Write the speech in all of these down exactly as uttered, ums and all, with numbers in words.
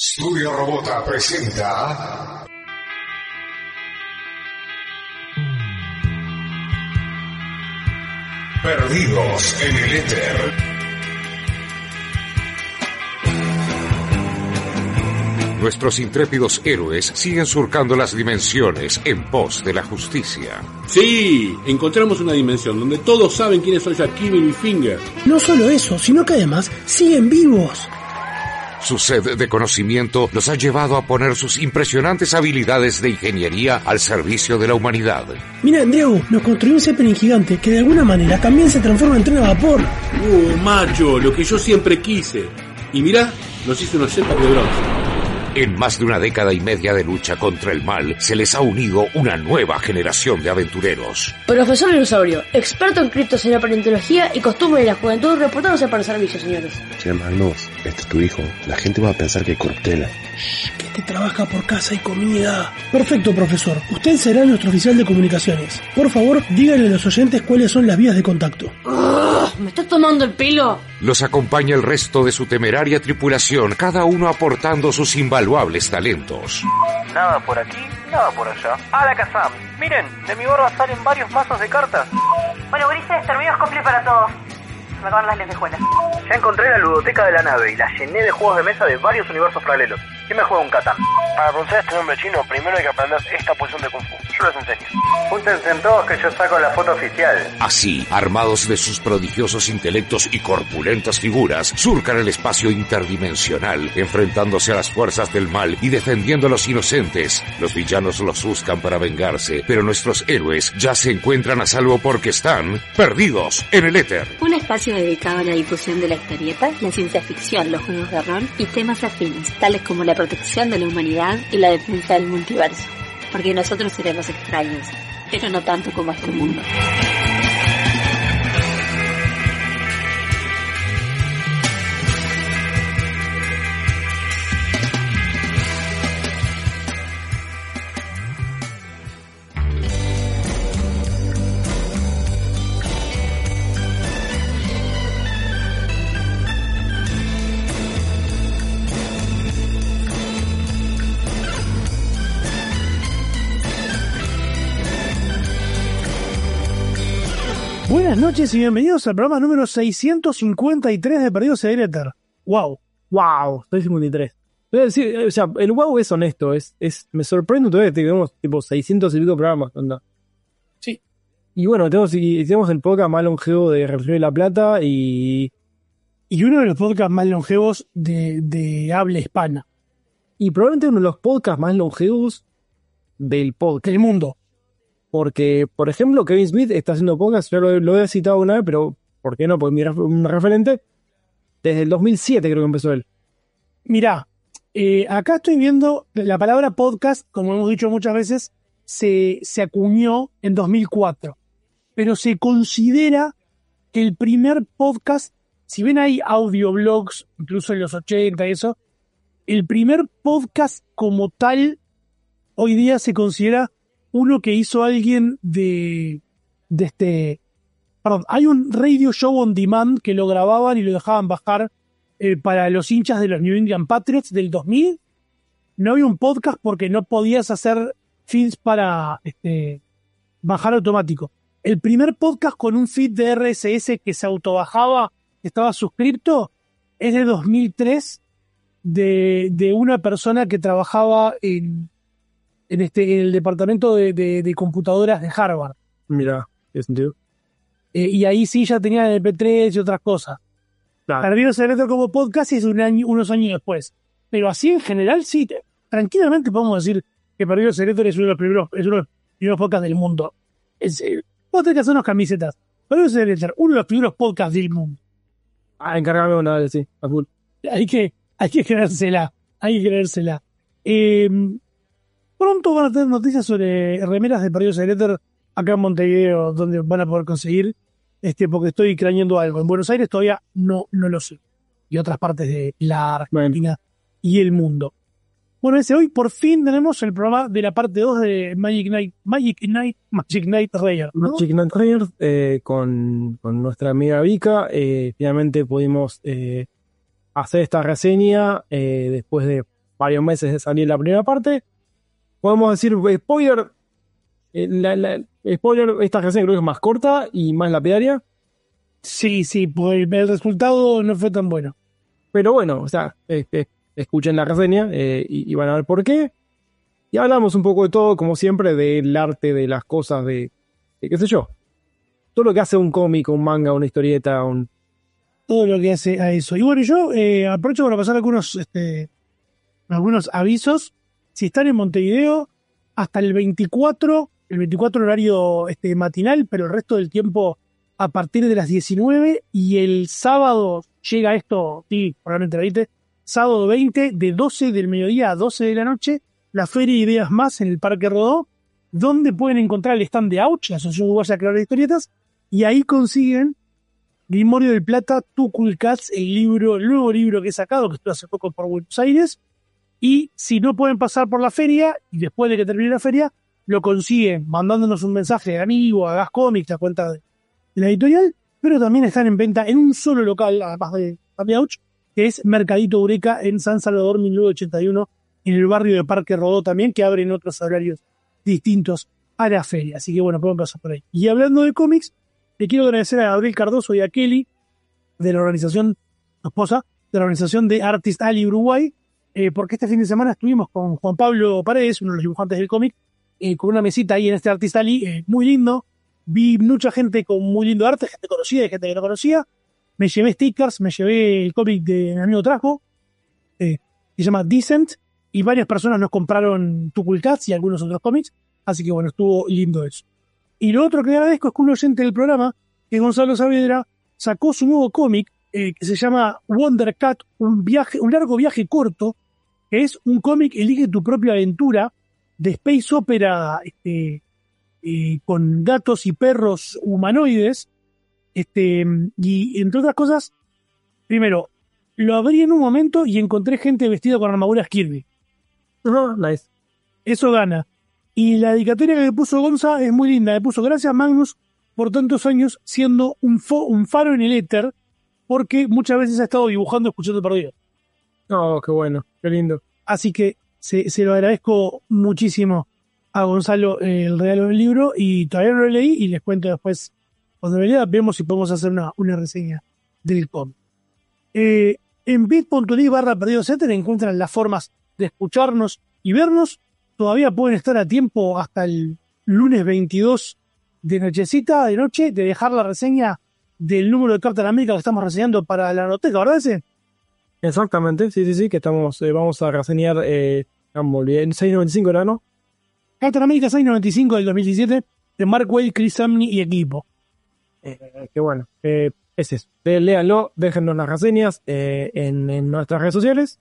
Studio Robota presenta Perdidos en el Éter. Nuestros intrépidos héroes siguen surcando las dimensiones en pos de la justicia. Sí, encontramos una dimensión donde todos saben quiénes son Jaquim y Littlefinger. No solo eso, sino que además siguen vivos. Su sed de conocimiento los ha llevado a poner sus impresionantes habilidades de ingeniería al servicio de la humanidad. Mira, Diego, nos construyó un Zeppelin gigante que de alguna manera también se transforma en tren a vapor. Uh, macho, lo que yo siempre quise. Y mirá, nos hizo unos jetpack de bronce. En más de una década y media de lucha contra el mal, se les ha unido una nueva generación de aventureros. Profesor Dinosaurio, experto en criptosería, paleontología y costumbre de la juventud, reportándose para el servicio, señores. Señor Magnus, este es tu hijo. La gente va a pensar que hay corruptela. Shh, que te trabaja por casa y comida. Perfecto, profesor. Usted será nuestro oficial de comunicaciones. Por favor, díganle a los oyentes cuáles son las vías de contacto. Ugh, ¿me estás tomando el pelo? Los acompaña el resto de su temeraria tripulación, cada uno aportando sus invaluables talentos. Nada por aquí, nada por allá. ¡Hala, Kazam! Miren, de mi barba salen varios mazos de cartas. Bueno, Ulises, terminó cosplay para todos. Me acaban las lentejuelas. Ya encontré la ludoteca de la nave y la llené de juegos de mesa de varios universos paralelos. ¿Quién me juega un Catán? Para pronunciar este nombre chino, primero hay que aprender esta posición de Kung Fu. Yo les enseño. Júntense en todos que yo saco la foto oficial. Así, armados de sus prodigiosos intelectos y corpulentas figuras, surcan el espacio interdimensional, enfrentándose a las fuerzas del mal y defendiendo a los inocentes. Los villanos los buscan para vengarse, pero nuestros héroes ya se encuentran a salvo porque están perdidos en el éter. Un espacio dedicado a la difusión de la historieta, la ciencia ficción, los juegos de rol y temas afines, tales como la protección de la humanidad y la defensa del multiverso. Porque nosotros seremos extraños, pero no tanto como este mundo. Buenas noches y bienvenidos al programa número seiscientos cincuenta y tres de Perdidos en el Éter. Wow. Wow, seiscientos cincuenta y tres. Voy a decir, o sea, el wow es honesto, es, es, me sorprende todavía que tenemos tipo seiscientos y pico programas, onda. Sí. Y bueno, tenemos, y, tenemos el podcast más longevo de Río de la Plata y... Y uno de los podcasts más longevos de, de habla hispana. Y probablemente uno de los podcasts más longevos del podcast. Del mundo. Porque, por ejemplo, Kevin Smith está haciendo podcast, yo lo, lo he citado una vez, pero ¿por qué no? Porque mi ref, un referente, desde el dos mil siete creo que empezó él. Mirá, eh, acá estoy viendo la palabra podcast, como hemos dicho muchas veces, se, se acuñó en dos mil cuatro. Pero se considera que el primer podcast, si ven hay audioblogs, incluso en los ochenta y eso, el primer podcast como tal, hoy día se considera uno que hizo alguien de, de este, perdón, hay un radio show on demand que lo grababan y lo dejaban bajar eh, para los hinchas de los New England Patriots del dos mil. No había un podcast porque no podías hacer feeds para este, bajar automático. El primer podcast con un feed de R S S que se autobajaba, que estaba suscripto, es de dos mil tres de, de una persona que trabajaba en En, este, en el departamento de, de, de computadoras de Harvard. Mira, ¿qué sentido? Eh, y ahí sí ya tenía el M P tres y otras cosas. Claro. Perdidos en el Éter como podcast es un año, unos años después. Pero así en general sí, te, tranquilamente podemos decir que Perdidos en el Éter es uno de los primeros, es uno de los primeros podcasts del mundo. Es, eh, vos tenés que hacer unas camisetas. Perdidos en el Éter, uno de los primeros podcasts del mundo. Ah, encárgame una vez, sí, a full. Hay que, hay que creérsela, hay que creérsela. Eh... Pronto van a tener noticias sobre remeras de Perdidos en el Éter acá en Montevideo, donde van a poder conseguir, este, porque estoy craneando algo. En Buenos Aires todavía no, no lo sé. Y otras partes de la Argentina bueno. y el mundo. Bueno, ese hoy por fin tenemos el programa de la parte dos de Magic Knight, Magic Knight, Magic Knight Rare, ¿no? Magic Knight Rare, eh, con, con nuestra amiga Vika, eh, finalmente pudimos eh, hacer esta reseña eh, después de varios meses de salir la primera parte. Podemos decir, spoiler, eh, la, la, spoiler, esta reseña creo que es más corta y más lapidaria. Sí, sí, pues el resultado no fue tan bueno. Pero bueno, o sea, eh, eh, escuchen la reseña eh, y, y van a ver por qué. Y hablamos un poco de todo, como siempre, del arte, de las cosas, de, de qué sé yo. Todo lo que hace un cómic, un manga, una historieta, un... todo lo que hace a eso. Y bueno, yo eh, aprovecho para pasar algunos, este, algunos avisos. Si están en Montevideo, hasta el veinticuatro, el veinticuatro horario este, matinal, pero el resto del tiempo a partir de las diecinueve, y el sábado llega esto, sí, probablemente la viste, sábado veinte, de doce del mediodía a doce de la noche, la Feria de Ideas Más en el Parque Rodó, donde pueden encontrar el stand de Auch, la Asociación Uruguaya Creadora de Historietas, y ahí consiguen Grimorio del Plata, Tukul Cats, el libro, el nuevo libro que he sacado, que estuvo hace poco por Buenos Aires. Y si no pueden pasar por la feria, y después de que termine la feria, lo consiguen mandándonos un mensaje de amigo, a Gas Comics, la cuenta de, de la editorial, pero también están en venta en un solo local, además de Auch, que es Mercadito Eureka en San Salvador mil novecientos ochenta y uno, en el barrio de Parque Rodó también, que abren otros horarios distintos a la feria. Así que bueno, pueden pasar por ahí. Y hablando de cómics, le quiero agradecer a Gabriel Cardoso y a Kelly, de la organización, su esposa, de la organización de Artist Alley Uruguay, eh, porque este fin de semana estuvimos con Juan Pablo Paredes, uno de los dibujantes del cómic, eh, con una mesita ahí en este Artist Alley, eh, muy lindo. Vi mucha gente con muy lindo arte, gente conocida y gente que no conocía. Me llevé stickers, me llevé el cómic de mi amigo Trajo, eh, que se llama Decent, y varias personas nos compraron Tukul Cats y algunos otros cómics, así que bueno, estuvo lindo eso. Y lo otro que agradezco es que un oyente del programa, que Gonzalo Saavedra, sacó su nuevo cómic, eh, que se llama Wonder Cat, un viaje, un largo viaje corto, que es un cómic Elige tu propia aventura, de space opera, este, eh, con gatos y perros humanoides, este, y entre otras cosas, primero, lo abrí en un momento y encontré gente vestida con armaduras Kirby. Uh-huh, nice. Eso gana. Y la dedicatoria que le puso Gonza es muy linda. Le puso: gracias, Magnus, por tantos años siendo un, fo- un faro en el éter, porque muchas veces ha estado dibujando escuchando perdido. Oh, qué bueno, qué lindo. Así que se, se lo agradezco muchísimo a Gonzalo eh, el regalo del libro, y todavía no lo leí y les cuento después. Cuando me lea, vemos si podemos hacer una, una reseña del cómic. Eh, en bit.ly barra perdidos éter encuentran las formas de escucharnos y vernos. Todavía pueden estar a tiempo hasta el lunes veintidós de nochecita, de noche, de dejar la reseña del número de Captain America que estamos reseñando para la noteca, ¿verdad ese? Exactamente, sí, sí, sí, que estamos, eh, vamos a reseñar, eh, en seiscientos noventa y cinco era, ¿no? Captain America seiscientos noventa y cinco del dos mil diecisiete, de Mark Waid, Chris Samney y equipo. Eh, qué bueno, eh, es eso. Eh, léanlo, déjennos las reseñas eh, en, en nuestras redes sociales,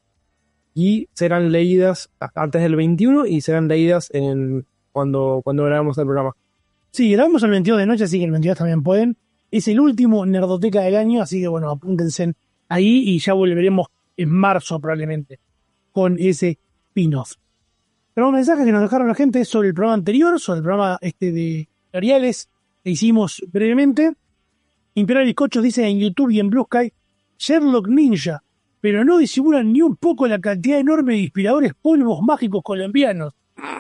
y serán leídas antes del veintiuno y serán leídas en cuando, cuando grabamos el programa. Sí, grabamos el veintidós de noche, así que el veintidós también pueden. Es el último Nerdoteca del año, así que bueno, apúntense ahí y ya volveremos en marzo probablemente con ese spin-off. Pero un mensaje que nos dejaron la gente sobre el programa anterior, sobre el programa este de tutoriales que hicimos brevemente. Imperial Bizcocho dice en YouTube y en Blue Sky: Sherlock Ninja, pero no disimulan ni un poco la cantidad enorme de inspiradores polvos mágicos colombianos.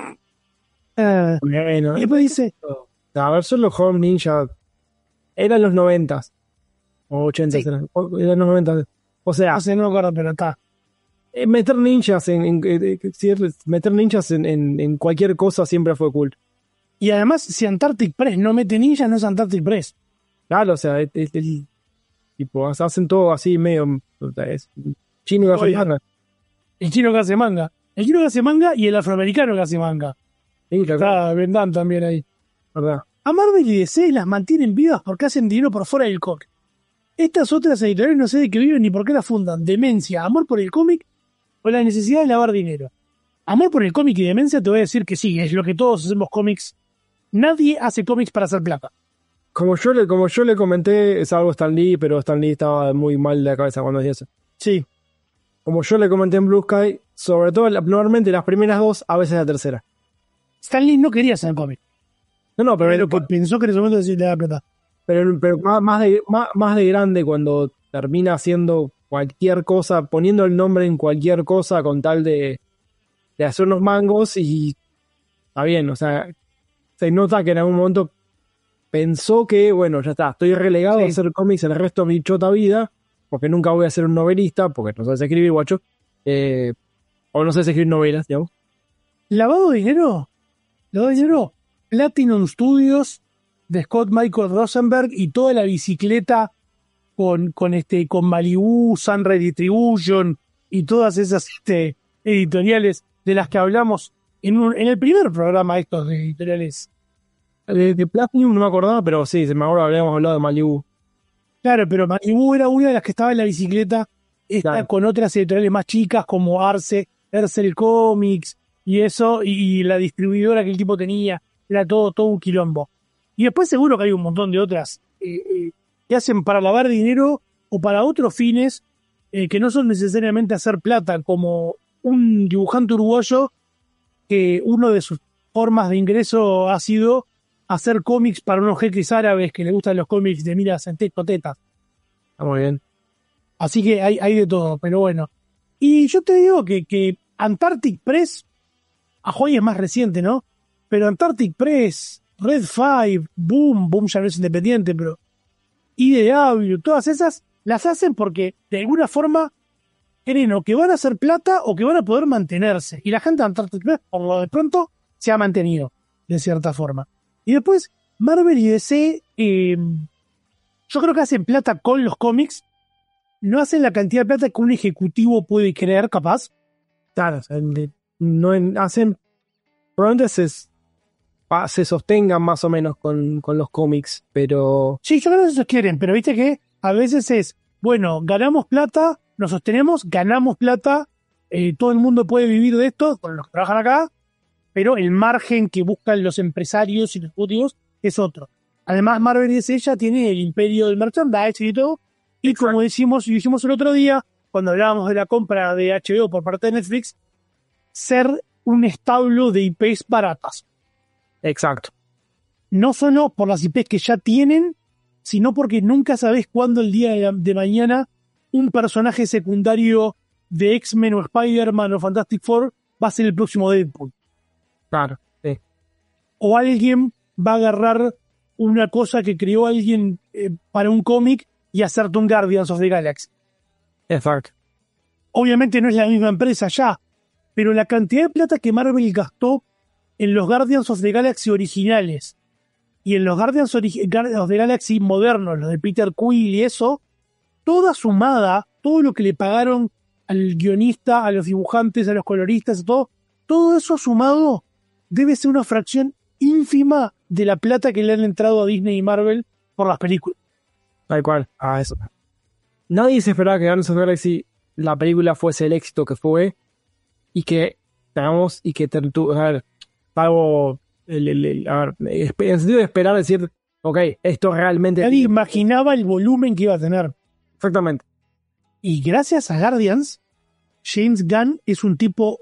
Uh, bueno, y después dice... A ver, Sherlock Holmes Ninja eran los noventas o ochentas, Sí. eran, o- eran los noventas. O sea, No sé, no me acuerdo, pero está. eh, meter ninjas en, en- eh, eh, sí, meter ninjas en, en, en cualquier cosa siempre fue cool. Y además, si Antarctic Press no mete ninjas, no es Antarctic Press. Claro, o sea, es- es- es- tipo, hacen todo así medio, o sea, es chino y Oye. africano. El chino que hace manga. El chino que hace manga y el afroamericano que hace manga. Sí, claro, Está Vendan también ahí. verdad. A Marvel y D C las mantienen vivas porque hacen dinero por fuera del cómic. Estas otras editoriales no sé de qué viven ni por qué las fundan. Demencia, amor por el cómic o la necesidad de lavar dinero. Amor por el cómic y demencia, te voy a decir que sí, es lo que todos hacemos cómics. Nadie hace cómics para hacer plata. Como yo le, como yo le comenté, es algo Stan Lee, pero Stan Lee estaba muy mal de la cabeza cuando hacía eso. Sí. Como yo le comenté en Blue Sky, sobre todo la- normalmente las primeras dos, a veces la tercera. Stan Lee no quería hacer cómic. No, no, pero, Pero que pensó que en ese momento sí le daba plata. pero, pero más, más de, más, más de grande cuando termina haciendo cualquier cosa, poniendo el nombre en cualquier cosa con tal de, de hacer unos mangos y está bien, o sea, se nota que en algún momento pensó que, bueno, ya está, estoy relegado sí. a hacer cómics el resto de mi chota vida, porque nunca voy a ser un novelista, porque no sabes escribir, guacho, eh, o no sabes escribir novelas, digamos. ¿Lavado de dinero? ¿Lavado de dinero? Platinum Studios de Scott Michael Rosenberg y toda la bicicleta con, con, este, con Malibu, Sunrise Distribution y todas esas este, editoriales de las que hablamos en, un, en el primer programa estos de editoriales. De, de Platinum no me acordaba, pero sí, se me acuerda, habíamos hablado de Malibu. Claro, pero Malibu era una de las que estaba en la bicicleta, esta claro. con otras editoriales más chicas como Arce, Ercel Comics y eso, y, y la distribuidora que el tipo tenía, era todo, todo un quilombo. Y después seguro que hay un montón de otras eh, eh, que hacen para lavar dinero o para otros fines eh, que no son necesariamente hacer plata, como un dibujante uruguayo que uno de sus formas de ingreso ha sido hacer cómics para unos jeques árabes que les gustan los cómics de miras en teto, tetas. Está muy bien. Así que hay, hay de todo, pero bueno. Y yo te digo que, que Antarctic Press, Ahoy es más reciente, ¿no? Pero Antarctic Press, Red Five, Boom, Boom ya no es independiente, pero I D W, todas esas las hacen porque de alguna forma creen o que van a hacer plata o que van a poder mantenerse. Y la gente de Antarctic Press, por lo de pronto, se ha mantenido, de cierta forma. Y después, Marvel y D C, eh, yo creo que hacen plata con los cómics, no hacen la cantidad de plata que un ejecutivo puede creer, capaz. Claro, o sea, no en, hacen, probablemente se, se sostengan más o menos con, con los cómics, pero... Sí, yo creo que eso quieren, pero viste que a veces es, bueno, ganamos plata, nos sostenemos, ganamos plata, eh, todo el mundo puede vivir de esto, con los que trabajan acá, pero el margen que buscan los empresarios y los ejecutivos es otro. Además, Marvel y D C ya tiene el imperio del merchandising y todo, y exacto. Como decimos, y dijimos el otro día, cuando hablábamos de la compra de H B O por parte de Netflix, ser un establo de I Pes baratas. Exacto. No solo por las I Pes que ya tienen, sino porque nunca sabés cuándo el día de, de mañana un personaje secundario de X-Men o Spider-Man o Fantastic Four va a ser el próximo Deadpool. Claro, sí. O alguien va a agarrar una cosa que creó alguien eh, para un cómic y hacerte un Guardians of the Galaxy. Exacto. Obviamente no es la misma empresa ya, pero la cantidad de plata que Marvel gastó en los Guardians of the Galaxy originales y en los Guardians of the Galaxy modernos, los de Peter Quill y eso, toda sumada, todo lo que le pagaron al guionista, a los dibujantes, a los coloristas, a todo, todo eso sumado debe ser una fracción ínfima de la plata que le han entrado a Disney y Marvel por las películas. Tal cual, a eso. Nadie se esperaba que Guardians of the Galaxy la película fuese el éxito que fue y que, digamos, y que tu, a ver, algo, el, el, el, a ver, en el sentido de esperar decir, ok, esto realmente... Nadie imaginaba el volumen que iba a tener. Exactamente. Y gracias a Guardians, James Gunn es un tipo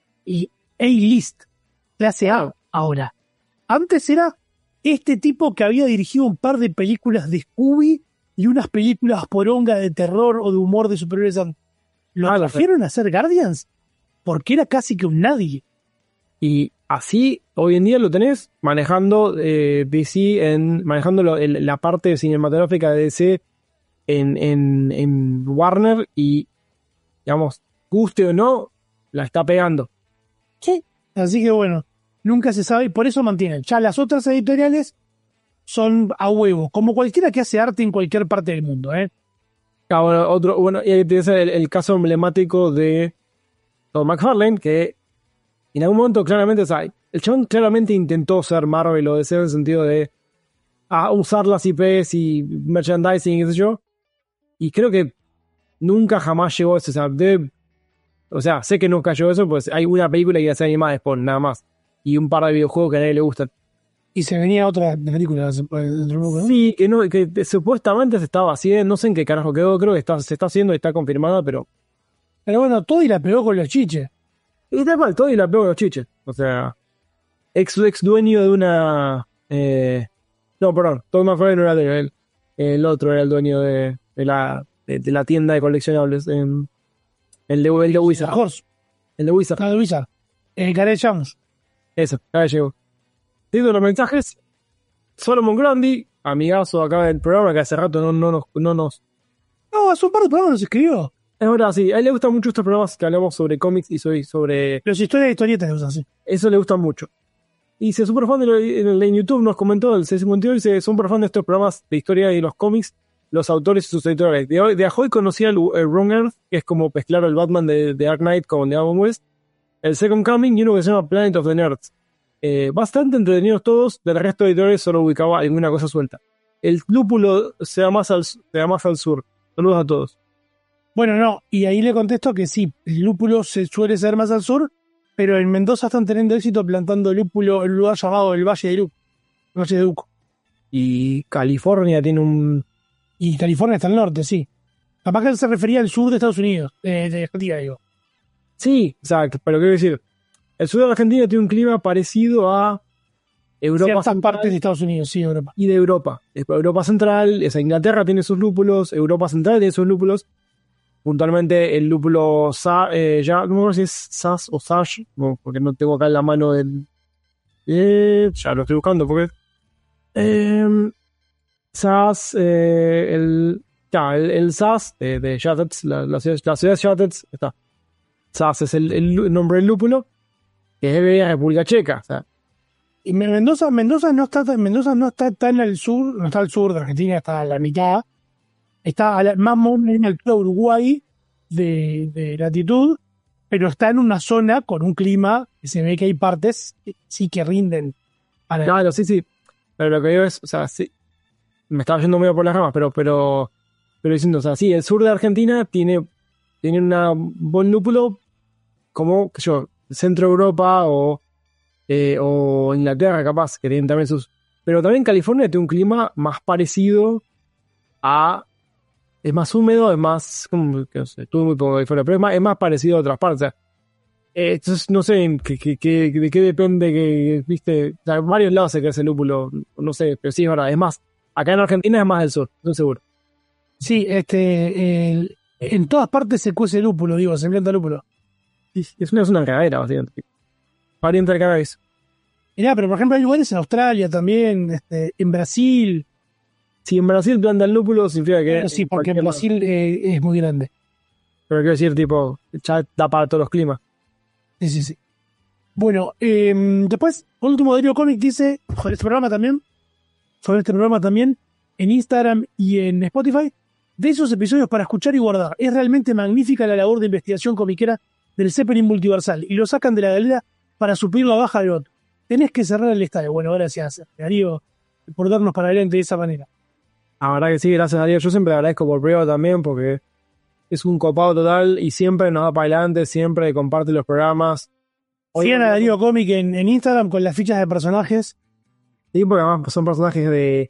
A-list, clase A ahora. Antes era este tipo que había dirigido un par de películas de Scooby y unas películas poronga de terror o de humor de superhéroes. Lo ah, trajeron a hacer Guardians porque era casi que un nadie. Y así hoy en día lo tenés manejando eh, D C, en, manejando lo, el, la parte cinematográfica de D C en, en, en Warner y, digamos, guste o no, la está pegando. Sí, así que bueno, nunca se sabe y por eso mantienen. Ya las otras editoriales son a huevo, como cualquiera que hace arte en cualquier parte del mundo, ¿eh? Ah, bueno, otro, bueno, y ahí tienes el, el caso emblemático de Todd McFarlane, que en algún momento claramente, o sea, el chabón claramente intentó ser Marvel o D C en el sentido de a usar las I Pes y merchandising y qué sé yo, y creo que nunca jamás llegó a eso, o sea, de, o sea, sé que nunca llegó a eso, pues hay una película que hace animada de Spawn, nada más, y un par de videojuegos que a nadie le gustan. Y se venía otra película, ¿no? Sí, que, no, que supuestamente se estaba haciendo, no sé en qué carajo quedó, creo que está, se está haciendo y está confirmada, pero... Pero bueno, todo y la pegó con los chiches. Y tal cual, todo y la pegó con los chiches. O sea, ex, ex dueño de una... Eh, no, perdón, Todd McFarlane no era de él. El otro era el dueño de, de, la, de, de la tienda de coleccionables. En, el de, el de Wizard. Horse. El de Wizard. Ah, de Wizard. Eh, Gareth Jones. Eso, acá llegó. Digo los mensajes. Solomon Grundy, amigazo acá del programa, que hace rato no, no, nos, no nos... No, hace un par de programas nos escribió. Es verdad, sí. A él le gustan mucho estos programas que hablamos sobre cómics y soy sobre... Los historias de historietas le gustan, sí. Eso le gusta mucho. Y si es súper fan de lo, en, en YouTube nos comentó el C cincuenta y uno, dice, son súper fan de estos programas de historia y los cómics, los autores y sus editores. De, hoy, de Ahoy conocía el, el Wrong Earth, que es como mezclar el Batman de, de Dark Knight con The Adam West, el Second Coming y uno que se llama Planet of the Nerds. Eh, bastante entretenidos todos, del resto de editores solo ubicaba alguna cosa suelta. El lúpulo se da más al, se da más al sur. Saludos a todos. Bueno, no, y ahí le contesto que sí, el lúpulo se suele ser más al sur, pero en Mendoza están teniendo éxito plantando lúpulo en un lugar llamado el Valle de Luco. Valle de Duco. Y California tiene un... Y California está al norte, sí. Capaz que él se refería al sur de Estados Unidos, eh, de Argentina, digo. Sí, exacto, pero quiero decir, el sur de Argentina tiene un clima parecido a Europa Ciertas Central partes de Estados Unidos, sí, Europa. y de Europa. Europa Central, esa Inglaterra tiene sus lúpulos, Europa Central tiene sus lúpulos. Puntualmente el lúpulo Sa, eh, ya no me acuerdo si es Sass o Sash, no, porque no tengo acá en la mano el... Eh, ya lo estoy buscando porque... Eh, Sass, eh, el, ya, el, el Sass de, de Shatets, la, la, ciudad, la ciudad de Shatets, está. Sass es el, el nombre del lúpulo, que es de República Checa, o sea. Y Mendoza, Mendoza no está, Mendoza no está tan al sur, no está al sur de Argentina, está a la mitad. Está a la, más o menos en el altura de Uruguay de, de latitud, pero está en una zona con un clima que se ve que hay partes que sí que rinden. Para claro, sí, sí. Pero lo que digo es, o sea, sí, me estaba yendo medio por las ramas, pero, pero, pero diciendo, o sea, sí, el sur de Argentina tiene, tiene una buen lúpulo como, qué sé yo, Centro Europa o, eh, o Inglaterra, capaz, que tienen también sus... Pero también California tiene un clima más parecido a... Es más húmedo, es más... Como, que no sé, estuve muy poco en California, pero es más, es más parecido a otras partes. O sea, eh, entonces, no sé que, que, que, de qué depende que, viste... O sea, en varios lados se crece el lúpulo, no sé, pero sí, es verdad, es más... Acá en Argentina es más del sur, estoy seguro. Sí, este... El, en todas partes se cuece lúpulo, digo, se planta lúpulo. Es una, es una cagadera, básicamente. Pariente del cannabis. Mirá, pero por ejemplo hay lugares en Australia también, este, en Brasil. Si en Brasil plantan lúpulo, significa que... Bueno, sí, porque en Brasil eh, es muy grande. Pero quiero decir, tipo, ya da para todos los climas. Sí, sí, sí. Bueno, eh, después, último diario cómic dice, sobre este programa también, sobre este programa también, en Instagram y en Spotify, de esos episodios para escuchar y guardar. Es realmente magnífica la labor de investigación comiquera del Zeppelin multiversal y lo sacan de la galera para suplir la baja de otro. Tenés que cerrar el estadio. Bueno, gracias, Darío, por darnos para adelante de esa manera. La verdad que sí, gracias Darío. Yo siempre le agradezco por privado también porque es un copado total y siempre nos da para adelante, siempre comparte los programas. Sigan a Darío Comic en, en Instagram con las fichas de personajes. Sí, porque además son personajes de,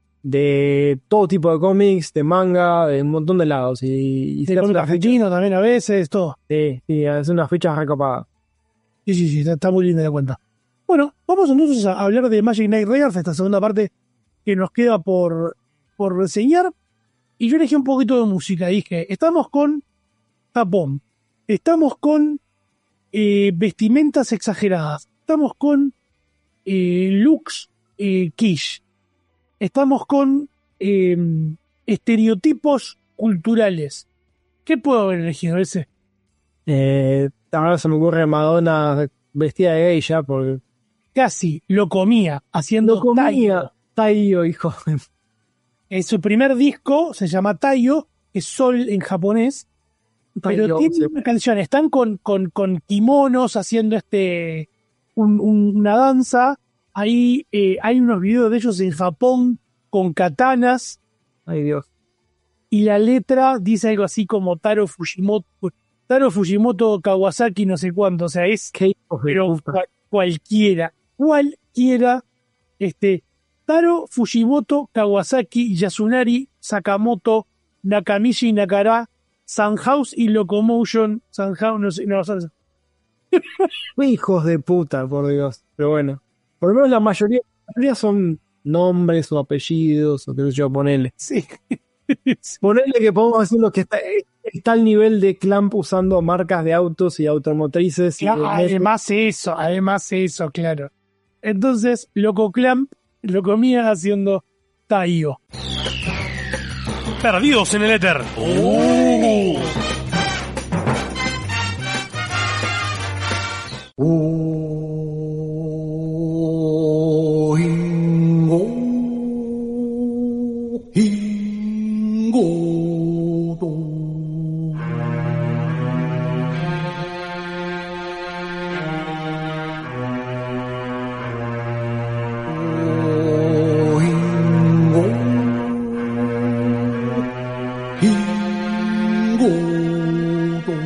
de todo tipo de cómics, de manga, de un montón de lados. Y, y de cómic argentino también a veces, todo. Sí, sí, es unas fichas recopadas. Sí, sí, sí, está, está muy linda la cuenta. Bueno, vamos entonces a hablar de Magic Knight Raiders, esta segunda parte que nos queda por, por reseñar. Y yo elegí un poquito de música. Dije, estamos con Japón, estamos con eh, vestimentas exageradas, estamos con eh, looks eh, quiche, estamos con eh, estereotipos culturales. ¿Qué puedo haber elegido ese? Eh, ahora se me ocurre Madonna vestida de geisha porque... Casi lo comía haciendo lo comía Taiyo, hijo. En su primer disco se llama Taiyo, que es sol en japonés, Taiyo, pero tiene sí. una canción, están con, con, con kimonos haciendo este un, un, una danza. Ahí eh, hay unos videos de ellos en Japón con katanas. Ay Dios. Y la letra dice algo así como Taro Fujimoto, Taro Fujimoto Kawasaki, no sé cuánto, o sea, es pero cual, cualquiera, cualquiera, este, Taro Fujimoto Kawasaki, Yasunari Sakamoto, Nakamichi Nakara, Sunhouse y Locomotion, Sunhouse, no sé, no, no sé. Hijos de puta, por Dios. Pero bueno, por lo menos la mayoría, la mayoría son nombres o apellidos o qué sé yo, ponele. Sí. Ponele que podemos decirlo que está, está al nivel de Clamp usando marcas de autos y automotrices. Claro, y además eso, además eso, claro. Entonces, Loco Clamp lo comía haciendo Taio. Perdidos en el éter. ¡Oh! 오 인고 인고도 오 인고 인고도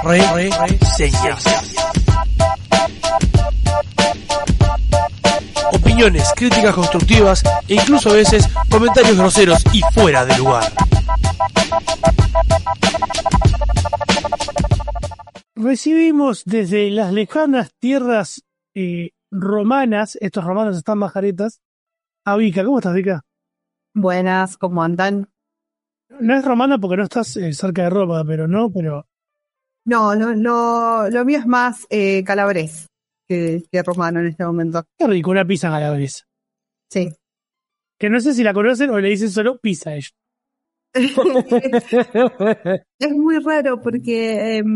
Reseñas. Opiniones, críticas constructivas e incluso a veces comentarios groseros y fuera de lugar. Recibimos desde las lejanas tierras eh, romanas, estos romanos están majaretas, a Vika. ¿Cómo estás, Vika? Buenas, ¿cómo andan? No es romana porque no estás eh, cerca de Roma, pero no, pero... No, lo, lo, lo mío es más eh, calabrés que, que romano en este momento. Qué rico, una pizza calabresa. Sí. Que no sé si la conocen o le dicen solo pizza a ellos. Es muy raro porque eh,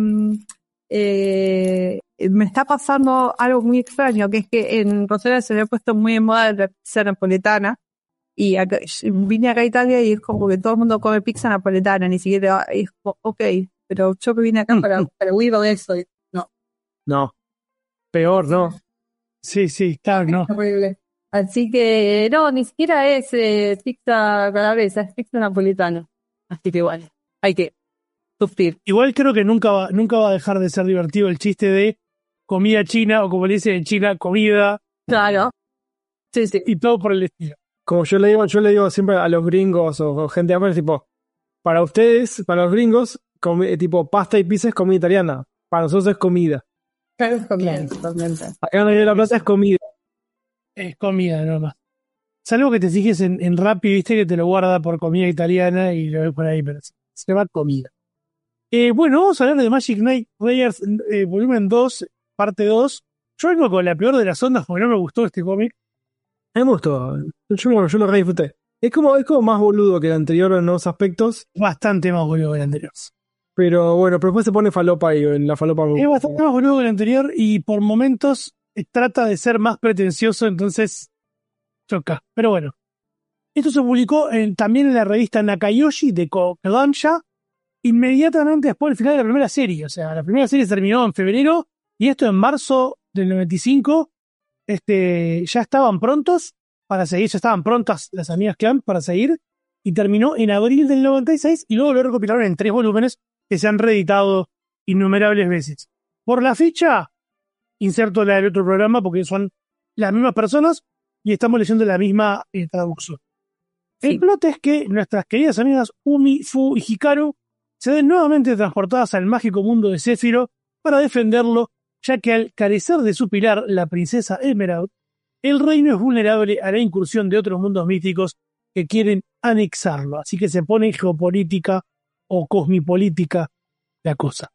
eh, me está pasando algo muy extraño, que es que en Rosario se me ha puesto muy en moda la pizza napoletana. Y acá, vine acá a Italia y es como que todo el mundo come pizza napoletana, ni siquiera es como, ok, pero yo que vine acá para, para huir de eso, no. No, peor, no. Sí, sí, claro, no. Es horrible. Así que, no, ni siquiera es eh, pizza calabresa, es pizza napoletana. Así que bueno, hay que sufrir. Igual creo que nunca va, nunca va a dejar de ser divertido el chiste de comida china, o como le dicen en China, comida. Claro. Sí, sí. Y todo por el estilo. Como yo le digo, yo le digo siempre a los gringos o, o gente de afuera, tipo, para ustedes, para los gringos, comi- tipo pasta y pizza es comida italiana. Para nosotros es comida. Claro, es comida, totalmente. Acá en la plaza es comida. Es comida nomás. Salvo que te fijes en, en Rappi, viste que te lo guarda por comida italiana y lo ves por ahí, pero se, se va comida. Eh, bueno, vamos a hablar de Magic Knight Raiders eh, volumen dos, parte dos. Yo vengo con la peor de las ondas porque no me gustó este cómic. A mí me gustó. Yo, bueno, yo lo re disfruté. Es como, es como más boludo que el anterior en los aspectos. Bastante más boludo que el anterior. Pero bueno, pero después se pone falopa ahí, en la falopa. Es bastante más boludo que el anterior y por momentos eh, trata de ser más pretencioso, entonces choca. Pero bueno. Esto se publicó en, también en la revista Nakayoshi de Kodansha, inmediatamente después del final de la primera serie. O sea, la primera serie se terminó en febrero y esto en marzo del noventa y cinco. Este, ya estaban prontos para seguir, ya estaban prontas las amigas Clan para seguir, y terminó en abril del noventa y seis y luego lo recopilaron en tres volúmenes que se han reeditado innumerables veces. Por la fecha, inserto la del otro programa porque son las mismas personas y estamos leyendo la misma eh, traducción. Sí. El plot es que nuestras queridas amigas Umi, Fu y Hikaru se ven nuevamente transportadas al mágico mundo de Zéfiro para defenderlo, ya que al carecer de su pilar, la princesa Emerald, el reino es vulnerable a la incursión de otros mundos místicos que quieren anexarlo. Así que se pone geopolítica o cosmipolítica la cosa.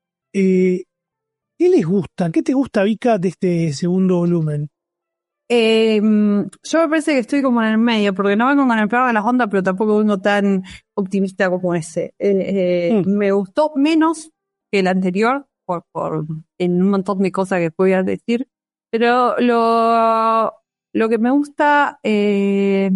Eh, ¿Qué les gusta? ¿Qué te gusta, Vika, de este segundo volumen? Eh, yo me parece que estoy como en el medio, porque no vengo con el peor de las ondas, pero tampoco vengo tan optimista como ese. Eh, eh, mm. Me gustó menos que el anterior, por, por en un montón de cosas que voy a decir, pero lo, lo que me gusta eh,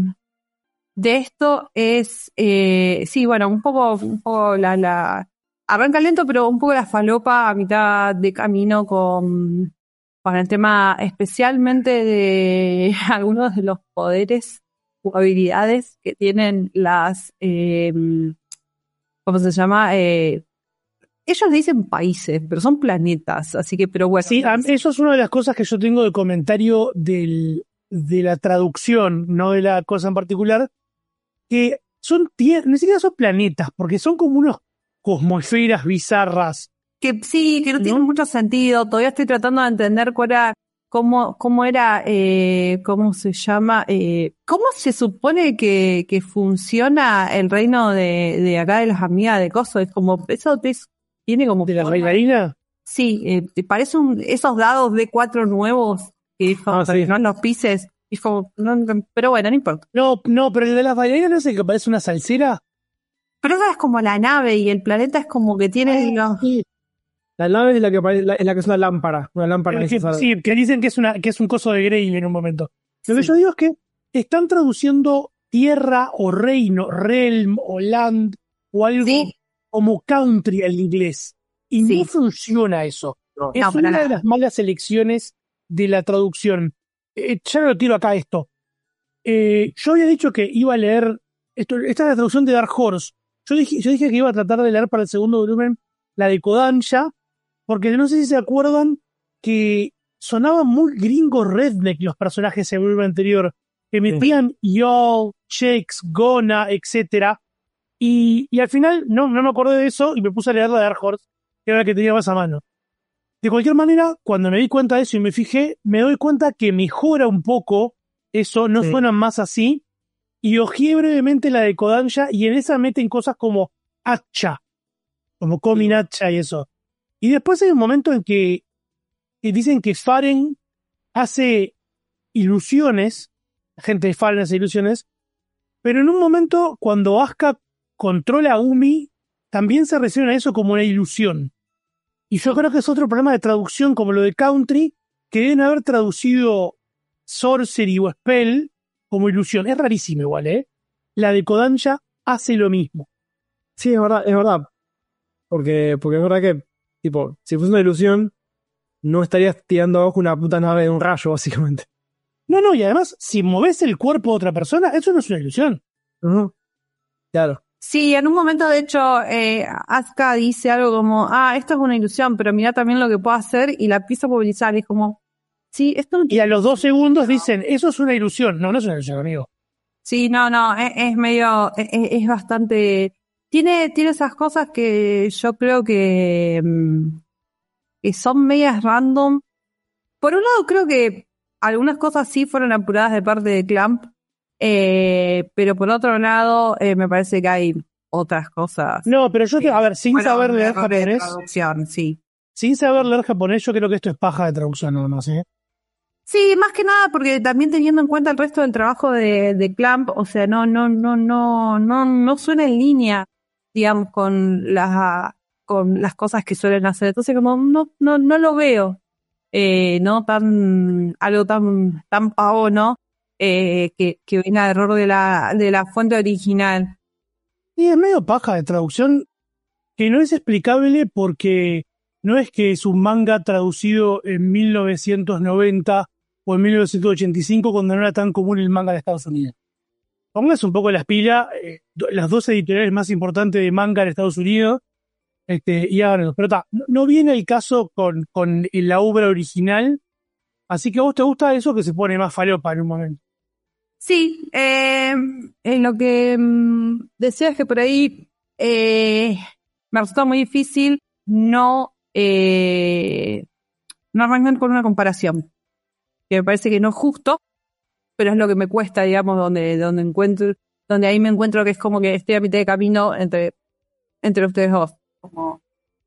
de esto es, eh, sí, bueno, un poco, un poco la, la, arranca lento, pero un poco la falopa a mitad de camino con, con el tema especialmente de algunos de los poderes o habilidades que tienen las, eh, ¿cómo se llama? Eh, Ellos dicen países, pero son planetas, así que, pero bueno. Sí, eso es una de las cosas que yo tengo de comentario del, de la traducción, no de la cosa en particular, que son tierras, ni siquiera son planetas, porque son como unos cosmosferas bizarras. Que sí, que no, ¿no? tienen mucho sentido. Todavía estoy tratando de entender cuál era, cómo, cómo era, eh, cómo se llama, eh, cómo se supone que, que funciona el reino de, de acá de las amigas de Coso. Es como, eso es Tiene como ¿De la bailarina? Sí, eh, te parece un, esos dados de cuatro nuevos que ah, sí. no los pises. Como, no, pero bueno, no importa. No, no, pero el de las bailarinas no es el que parece una salsera. Pero esa es como la nave y el planeta es como que tiene. Ah, sí. La nave es la que parece, la, es la que es una lámpara, una lámpara. Que, sí, que dicen que es una, que es un coso de Grey en un momento. Lo sí. que yo digo es que están traduciendo tierra o reino, realm o land o algo. Sí. Como country en inglés. Y sí. no funciona eso. No, es no, una nada. de las malas elecciones de la traducción. Eh, ya lo tiro acá esto. Eh, yo había dicho que iba a leer. Esto, esta es la traducción de Dark Horse. Yo dije, yo dije que iba a tratar de leer para el segundo volumen la de Kodansha, porque no sé si se acuerdan que sonaban muy gringos redneck los personajes en el volumen anterior, que metían y'all, shakes, gonna, etcétera. Y, y al final no, no me acordé de eso y me puse a leer la de Dark Horse, que era la que tenía más a mano. De cualquier manera, cuando me di cuenta de eso y me fijé, me doy cuenta que mejora un poco eso, no sí. suenan más así. Y hojeé brevemente la de Kodansha y en esa meten cosas como hacha, como Komin hacha y eso. Y después hay un momento en que, que dicen que Faren hace ilusiones, la gente de Faren hace ilusiones, pero en un momento cuando Asuka controla a Umi, también se refieren a eso como una ilusión. Y yo creo que es otro problema de traducción como lo de Country, que deben haber traducido Sorcery o Spell como ilusión. Es rarísimo igual, ¿eh? La de Kodansha hace lo mismo. Sí, es verdad, es verdad. Porque, porque es verdad que, tipo, si fuese una ilusión, no estarías tirando abajo una puta nave de un rayo, básicamente. No, no, y además, si moves el cuerpo de otra persona, eso no es una ilusión. Uh-huh. Claro. Sí, en un momento, de hecho, eh, Asuka dice algo como, ah, esto es una ilusión, pero mira también lo que puedo hacer, y la empieza a movilizar, y es como, sí, esto no... Y a los dos segundos dicen, eso es una ilusión. No, no es una ilusión, amigo. Sí, no, no, es, es medio, es, es bastante... Tiene, tiene esas cosas que yo creo que, que son medias random. Por un lado, creo que algunas cosas sí fueron apuradas de parte de Clamp, eh, pero por otro lado, eh, me parece que hay otras cosas. No, pero yo, te, a ver, sin bueno, saber leer japonés, traducción, sí. sin saber leer japonés, yo creo que esto es paja de traducción nada más, ¿eh? Sí, más que nada porque también teniendo en cuenta el resto del trabajo de, de Clamp, o sea, no, no, no, no, no, no suena en línea, digamos, con las, con las cosas que suelen hacer. Entonces, como no, no, no lo veo, eh, no tan, algo tan, tan pavo, ¿no? Eh, que, que venga de error de la, de la fuente original. Y es medio paja de traducción que no es explicable porque no es que es un manga traducido en mil novecientos noventa o en mil novecientos ochenta y cinco cuando no era tan común el manga de Estados Unidos. Póngase un poco las pilas, eh, las dos editoriales más importantes de manga en Estados Unidos, este, y háganlo. Pero ta, no, no viene el caso con, con la obra original, así que a vos te gusta eso que se pone más falopa en un momento. Sí, eh, en lo que mm, decía es que por ahí eh, me resulta muy difícil no, eh, no arrancar con una comparación, que me parece que no es justo, pero es lo que me cuesta, digamos, donde, donde encuentro, donde ahí me encuentro que es como que estoy a mitad de camino entre, entre ustedes dos, como,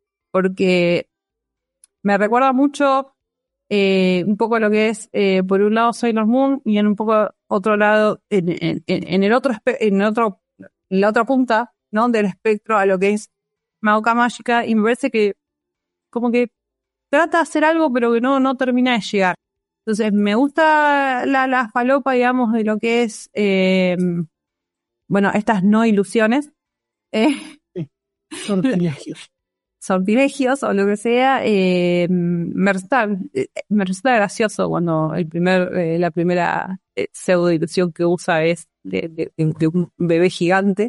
porque me recuerda mucho eh, un poco lo que es, eh, por un lado Sailor Moon y en un poco otro lado, en, en, en el otro, en el otro, en la otra punta, ¿no? Del espectro a lo que es Madoka Mágica, y me parece que como que trata de hacer algo pero que no, no termina de llegar. Entonces me gusta la, la falopa, digamos, de lo que es, eh, bueno, estas no ilusiones. Eh, sí. Sortilegios. sortilegios o lo que sea, eh, me resulta, eh, me resulta gracioso cuando el primer, eh, la primera eh, pseudo ilusión que usa es de, de, de un bebé gigante.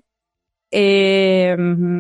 Eh,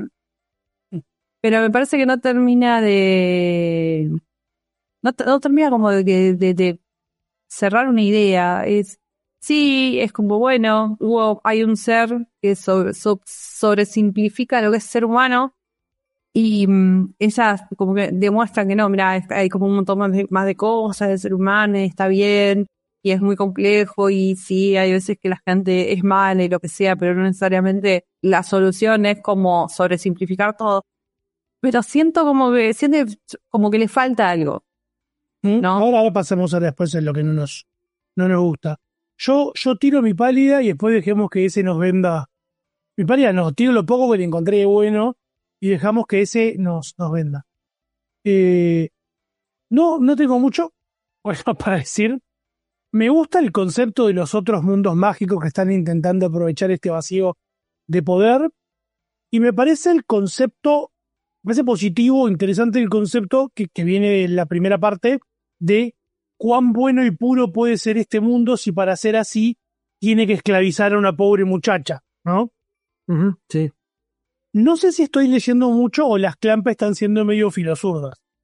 pero me parece que no termina de, no, no termina como de, de, de cerrar una idea. Es, sí, es como, bueno, hubo, hay un ser que sobre, sobre, sobresimplifica lo que es ser humano. Y um, ellas como que demuestran que no, mira, hay como un montón más de, más de cosas de ser humano, y está bien, y es muy complejo, y sí, hay veces que la gente es mala y lo que sea, pero no necesariamente la solución es como sobresimplificar todo. Pero siento como que, siento como que le falta algo, ¿no? Ahora, ahora pasamos a después en lo que no nos, no nos gusta. Yo, yo tiro mi pálida y después dejemos que ese nos venda. Mi pálida no, tiro lo poco que le encontré de bueno y dejamos que ese nos, nos venda. Eh, no, no tengo mucho bueno para decir. Me gusta el concepto de los otros mundos mágicos que están intentando aprovechar este vacío de poder. Y me parece el concepto, me parece positivo, interesante el concepto que, que viene de la primera parte de cuán bueno y puro puede ser este mundo si para ser así tiene que esclavizar a una pobre muchacha, ¿no? Uh-huh, sí. No sé si estoy leyendo mucho o las clampas están siendo medio filosurdas.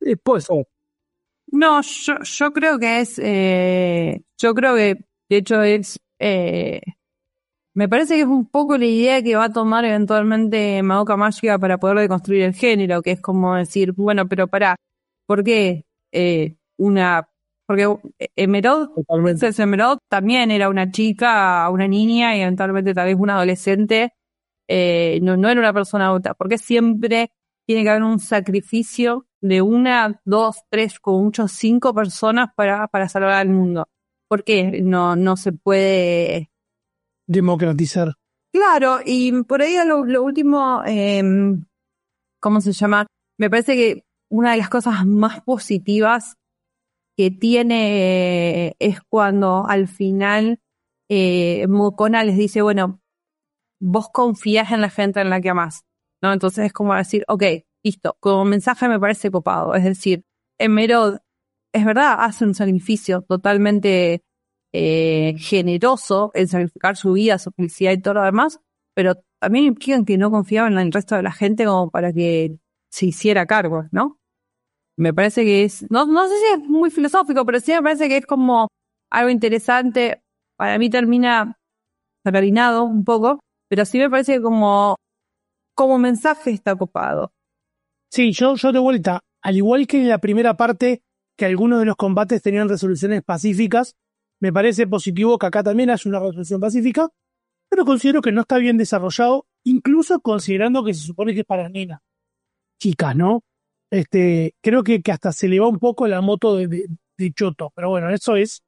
Eh, pues, oh. No, yo, yo creo que es, eh, yo creo que de hecho es, eh, me parece que es un poco la idea que va a tomar eventualmente Madoka Mágica para poder deconstruir el género, que es como decir, bueno, pero pará, ¿por qué eh, una, porque Emerald, Princess Emerald también era una chica, una niña y eventualmente tal vez una adolescente, eh, no, no era una persona adulta, porque siempre tiene que haber un sacrificio de una, dos, tres, como mucho cinco personas para, para salvar al mundo. ¿Por qué no, no se puede democratizar? Claro, y por ahí lo, lo último, eh, ¿cómo se llama? Me parece que una de las cosas más positivas que tiene eh, es cuando al final eh, Mukona les dice, bueno, vos confías en la gente en la que amás, ¿no? Entonces es como decir, ok, listo, como mensaje me parece copado. Es decir, Emerald, es verdad, hace un sacrificio totalmente eh, generoso en sacrificar su vida, su felicidad y todo lo demás, pero también implican que no confiaban en el resto de la gente como para que se hiciera cargo, ¿no? Me parece que es, no, no sé si es muy filosófico, pero sí me parece que es como algo interesante. Para mí termina salarinado un poco, pero sí me parece que como, como mensaje está copado. Sí, yo, yo de vuelta, al igual que en la primera parte, que algunos de los combates tenían resoluciones pacíficas, me parece positivo que acá también haya una resolución pacífica, pero considero que no está bien desarrollado, incluso considerando que se supone que es para nenas, chicas, ¿no? Este, creo que, que hasta se le va un poco la moto de, de, de choto, pero bueno, eso es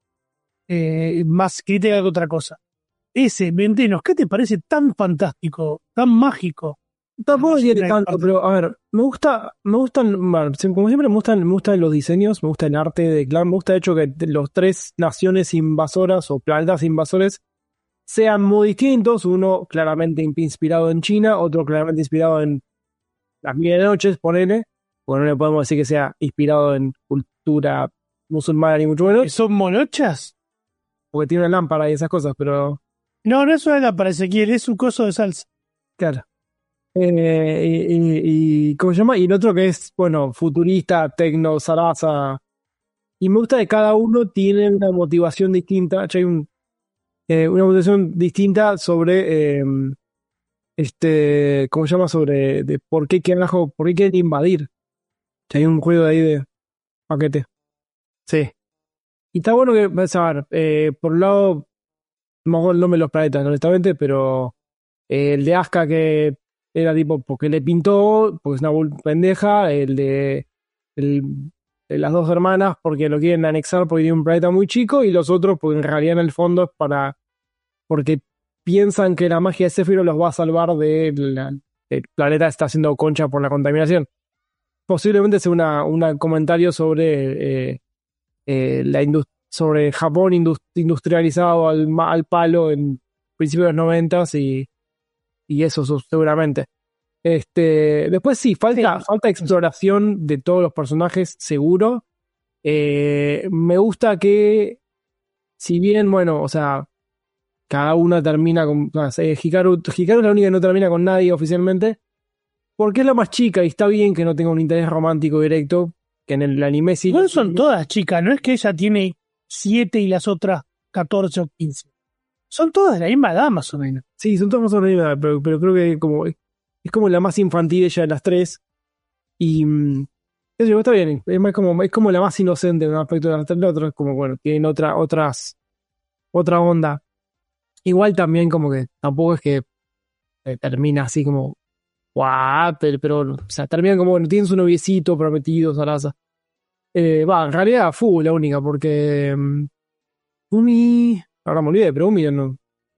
eh, más crítica que otra cosa. Ese, Ventenos, ¿qué te parece tan fantástico, tan mágico? Tampoco tiene tanto, pero a ver, me gusta, me gustan, bueno, como siempre me gustan, me gustan los diseños, me gusta el arte de Clan, me gusta de hecho que los tres naciones invasoras o planetas invasores sean muy distintos, uno claramente inspirado en China, otro claramente inspirado en las mil noches, ponele, porque no le podemos decir que sea inspirado en cultura musulmana ni mucho menos. ¿Son monochas? Porque tiene una lámpara y esas cosas, pero... No, no es una lámpara, Ezequiel, es un coso de salsa. Claro. Eh, y, y, y ¿cómo se llama? Y el otro que es, bueno, futurista, tecno, zaraza. Y me gusta que cada uno tiene una motivación distinta. Hay un, eh, una motivación distinta sobre eh, este, ¿cómo se llama? Sobre de por qué quieren, por qué quieren invadir. Hay un juego ahí de paquete. Sí. Y está bueno que, vas a ver, eh, por un lado, no me nombre los planetas, honestamente, pero eh, el de Asuka que era tipo porque le pintó, porque es una bull pendeja, el de, el, de las dos hermanas porque lo quieren anexar porque tiene un planeta muy chico, y los otros porque en realidad en el fondo es para, porque piensan que la magia de Sephiroth los va a salvar de la, el planeta está haciendo concha por la contaminación. Posiblemente sea una, un comentario sobre eh, eh, la industria, sobre Japón indust industrializado al, al palo en principios de los noventas y y eso seguramente. Este, después sí, falta, sí. falta exploración de todos los personajes, seguro. Eh, me gusta que, si bien, bueno, o sea, cada una termina con... O sea, Hikaru, Hikaru es la única que no termina con nadie oficialmente, porque es la más chica y está bien que no tenga un interés romántico directo, que en el anime sí... Igual son todas chicas, no es que ella tiene siete y las otras catorce o quince. Son todas de la misma edad, más o menos. Sí, son todas más o menos de la misma edad, pero, pero creo que como, es como la más infantil ella de las tres. Y eso está bien, es, más como, es como la más inocente en un aspecto de las tres. La otra es como, bueno, tienen otra, otras, otra onda. Igual también como que tampoco es que eh, termina así como, guau, pero, pero, o sea, termina como, bueno, tienen su noviecito prometido, Sarasa. Eh, va, en realidad, Fu la única, porque um, Umi... Ahora me olvidé, pero un millón no.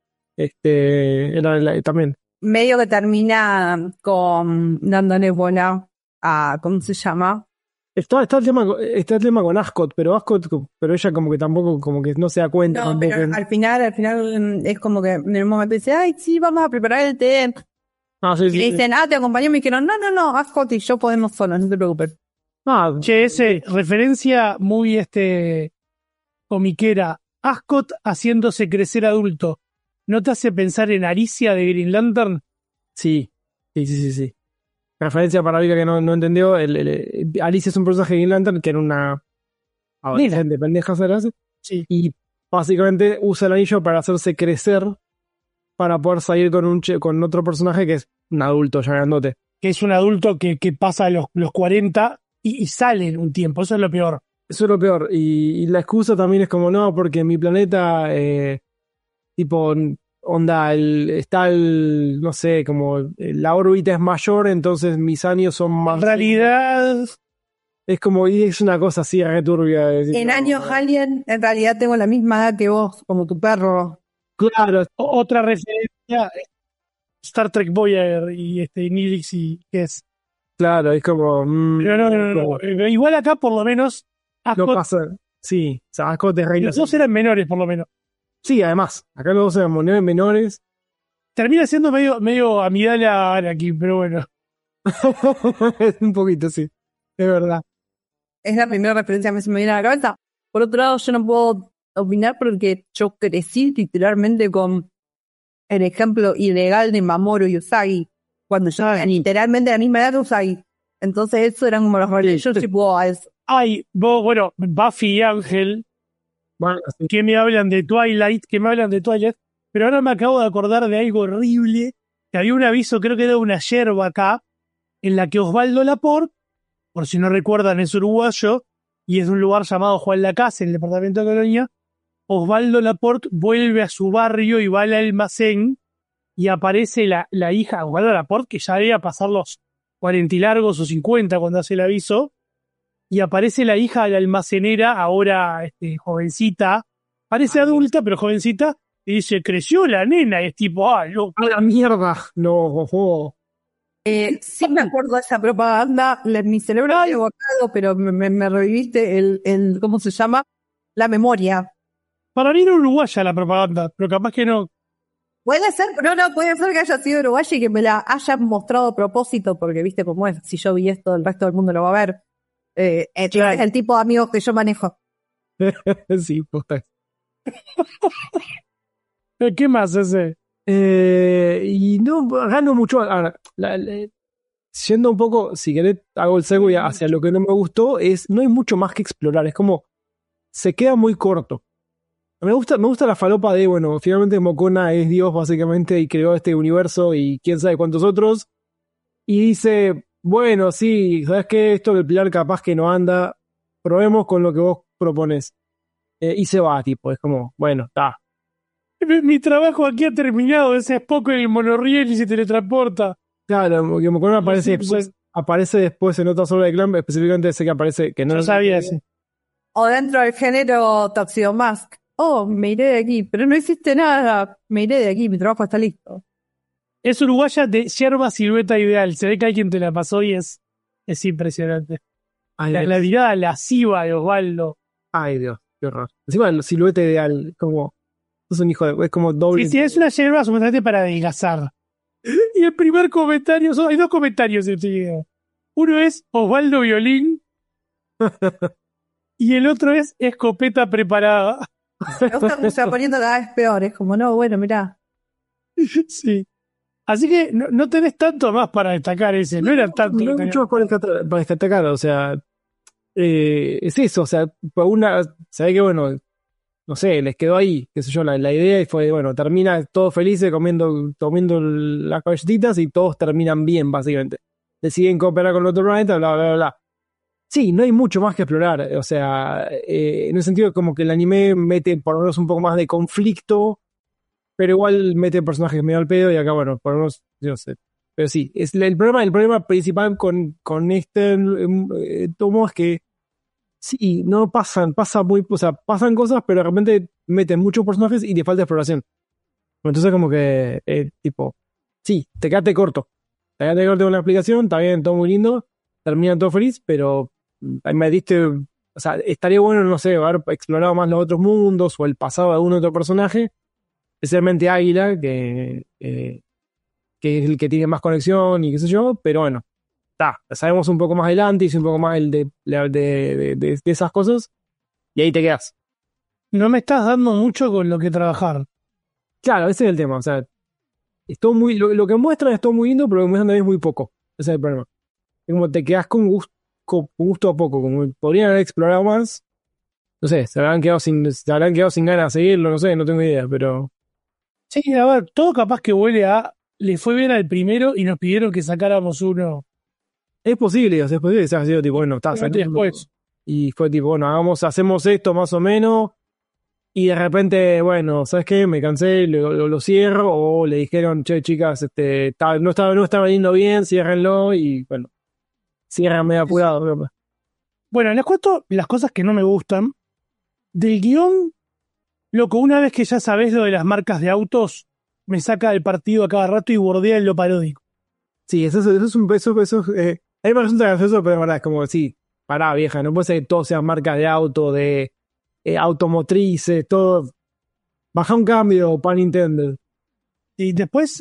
Este, era la, también. Medio que termina con dándole bola a, ¿cómo se llama? Está, está, el tema, está el tema con Ascot, pero Ascot, pero ella como que tampoco, como que no se da cuenta. No, pero al final, al final es como que en el momento dice, ay, sí, vamos a preparar el té. Ah, sí, y sí, le dicen, sí. ah, te acompañó, me dijeron, no, no, no, Ascot y yo podemos solos, no te preocupes. Ah, che, ese, referencia muy, este, comiquera. Ascot haciéndose crecer adulto, ¿no te hace pensar en Aricia de Green Lantern? Sí, sí, sí, sí, sí. referencia para Vika que no, no entendió, el, el- Alicia es un personaje de Green Lantern que era una adolescente pendeja, ¿sabes? Sí. Y básicamente usa el anillo para hacerse crecer para poder salir con un che- con otro personaje que es un adulto ya grandote. Que es un adulto que, que pasa los, los cuarenta y, y sale en un tiempo, eso es lo peor. Eso es lo peor. Y, y la excusa también es como, no, porque en mi planeta, eh, tipo, onda, el, está el, no sé, como eh, la órbita es mayor, entonces mis años son más... En realidad... Es como, y es una cosa así, re turbia. de decir, En no, años no. Alien, en realidad tengo la misma edad que vos, como tu perro. Claro. O- Otra referencia, Star Trek Voyager y este Nilix y que es. Claro, es como... mm, Pero no, no, no, no. Eh, Igual acá por lo menos no Ascot, pasa. Sí, o sea, Ascot es re los dos eran menores por lo menos. Sí, además, acá los dos eran menores, menores. Termina siendo medio, medio Amidala Anakin, pero bueno. Un poquito, sí. Es verdad. Es la primera referencia que se me viene a la cabeza. Por otro lado, yo no puedo opinar porque yo crecí literalmente con el ejemplo ilegal de Mamoru y Usagi, cuando yo era literalmente la misma edad que Usagi. Entonces, eso eran como los relationships boys. Ay, vos, bueno, Buffy y Ángel, Bueno, sí. que me hablan de Twilight, que me hablan de Twilight, pero ahora me acabo de acordar de algo horrible, que había un aviso, creo que era una yerba acá, en la que Osvaldo Laporte, por si no recuerdan, es uruguayo, y es de un lugar llamado Juan Lacase, en el departamento de Colonia. Osvaldo Laporte vuelve a su barrio y va al almacén, y aparece la, la hija de Osvaldo Laporte, que ya debía pasar los cuarenta y largos o cincuenta cuando hace el aviso, y aparece la hija de la almacenera, ahora este, jovencita, parece adulta, pero jovencita, y dice, creció la nena, y es tipo, ah, loco. ¡A la mierda! No, ojo. Eh, sí me acuerdo de esa propaganda, la- mi cerebro está evocado, pero me, me, me reviviste el, el, ¿cómo se llama? La memoria. Para mí era uruguaya la propaganda, pero capaz que no. Puede ser, no, no, puede ser que haya sido uruguaya y que me la hayan mostrado a propósito, porque viste cómo es, si yo vi esto, el resto del mundo lo va a ver. Eh, eh, Claro. Es el tipo de amigos que yo manejo. Sí, posta. ¿Qué más ese? Eh, y no gano mucho. Ahora, la- la- siendo un poco, si querés, hago el segue hacia lo que no me gustó, es no hay mucho más que explorar. Es como, se queda muy corto. Me gusta, me gusta la falopa de, bueno, finalmente Mokona es Dios básicamente y creó este universo y quién sabe cuántos otros. Y dice, bueno, sí, ¿sabes qué? Esto del pilar capaz que no anda, probemos con lo que vos propones. Eh, y se va, tipo, es como, bueno, está. Mi, mi trabajo aquí ha terminado, ese es poco en el monorriel y se teletransporta. Claro, porque Mokona aparece, Sí, después, pues, aparece después en otra obra de clan, específicamente ese que aparece, que no no lo sabía ese. O dentro del género Toxidomask. Oh, me iré de aquí, pero no hiciste nada. Me iré de aquí, mi trabajo está listo. Es uruguaya de yerba silueta ideal. Se ve que alguien te la pasó y es, es impresionante. Ay, La, Dios. la mirada lasciva de Osvaldo. Ay, Dios, qué horror. Encima el silueta ideal, como, es un hijo de, es como doble. Sí, sí, es una yerba supuestamente para adelgazar. Y el primer comentario, son, hay dos comentarios en este video. Uno es Osvaldo Violín y el otro es escopeta preparada. Me gusta cómo se va poniendo cada vez peor. Es como, no, bueno, mirá. Sí. Así que no, no tenés tanto más para destacar ese. No era tanto. No hay mucho más para destacar, para destacar, o sea, eh, es eso, o sea, por una, se ve que bueno, no sé, les quedó ahí, qué sé yo, la, la idea y fue, bueno, termina todos felices comiendo, comiendo las galletitas y todos terminan bien, básicamente. Deciden cooperar con el otro planeta, bla, bla, bla, bla. Sí, no hay mucho más que explorar, o sea, eh, en el sentido como que el anime mete por lo menos un poco más de conflicto, pero igual mete personajes medio al pedo y acá, bueno, por lo menos, yo no sé. Pero sí, es el problema, el problema principal con, con este eh, tomo es que sí, no pasan, pasa muy, o sea, pasan cosas, pero de repente meten muchos personajes y te falta exploración. Entonces como que, eh, tipo, sí, te quedaste corto. Te quedaste corto con la explicación, está bien, todo muy lindo, termina todo feliz, pero ahí me diste, o sea, estaría bueno, no sé, haber explorado más los otros mundos o el pasado de algún otro personaje, especialmente Águila, que, eh, que es el que tiene más conexión y qué sé yo, pero bueno, está, sabemos un poco más adelante y un poco más el de, de, de, de, de esas cosas, y ahí te quedas. No me estás dando mucho con lo que trabajar. Claro, ese es el tema, o sea, es todo muy, lo, lo que muestran es todo muy lindo, pero lo que muestran también es muy poco. Ese es el problema. Es como te quedas con gusto, con gusto a poco, como podrían haber explorado más. No sé, se habrán quedado sin, se habrán quedado sin ganas de seguirlo, no sé, no tengo idea, pero... Sí, a ver, todo capaz que huele a... Le fue bien al primero y nos pidieron que sacáramos uno. Es posible, o sea, es posible que se haya sido tipo, bueno, está, después. Y fue tipo, bueno, hagamos, hacemos esto más o menos, y de repente, bueno, ¿sabes qué? Me cansé, lo, lo, lo cierro, o le dijeron, che, chicas, este, está, no estaba, no estaba yendo bien, ciérrenlo, y bueno, cierran medio apurado. Bueno, les cuento las cosas que no me gustan. Del guión, loco, una vez que ya sabés lo de las marcas de autos, me saca del partido a cada rato y bordea en lo paródico. Sí, eso, eso es un peso, eso, eh, a mí me resulta gracioso, pero es verdad, es como, sí, pará, vieja, no puede ser que todo sea marcas de auto, de eh, automotrices, todo. Baja un cambio, pan intended. Y después,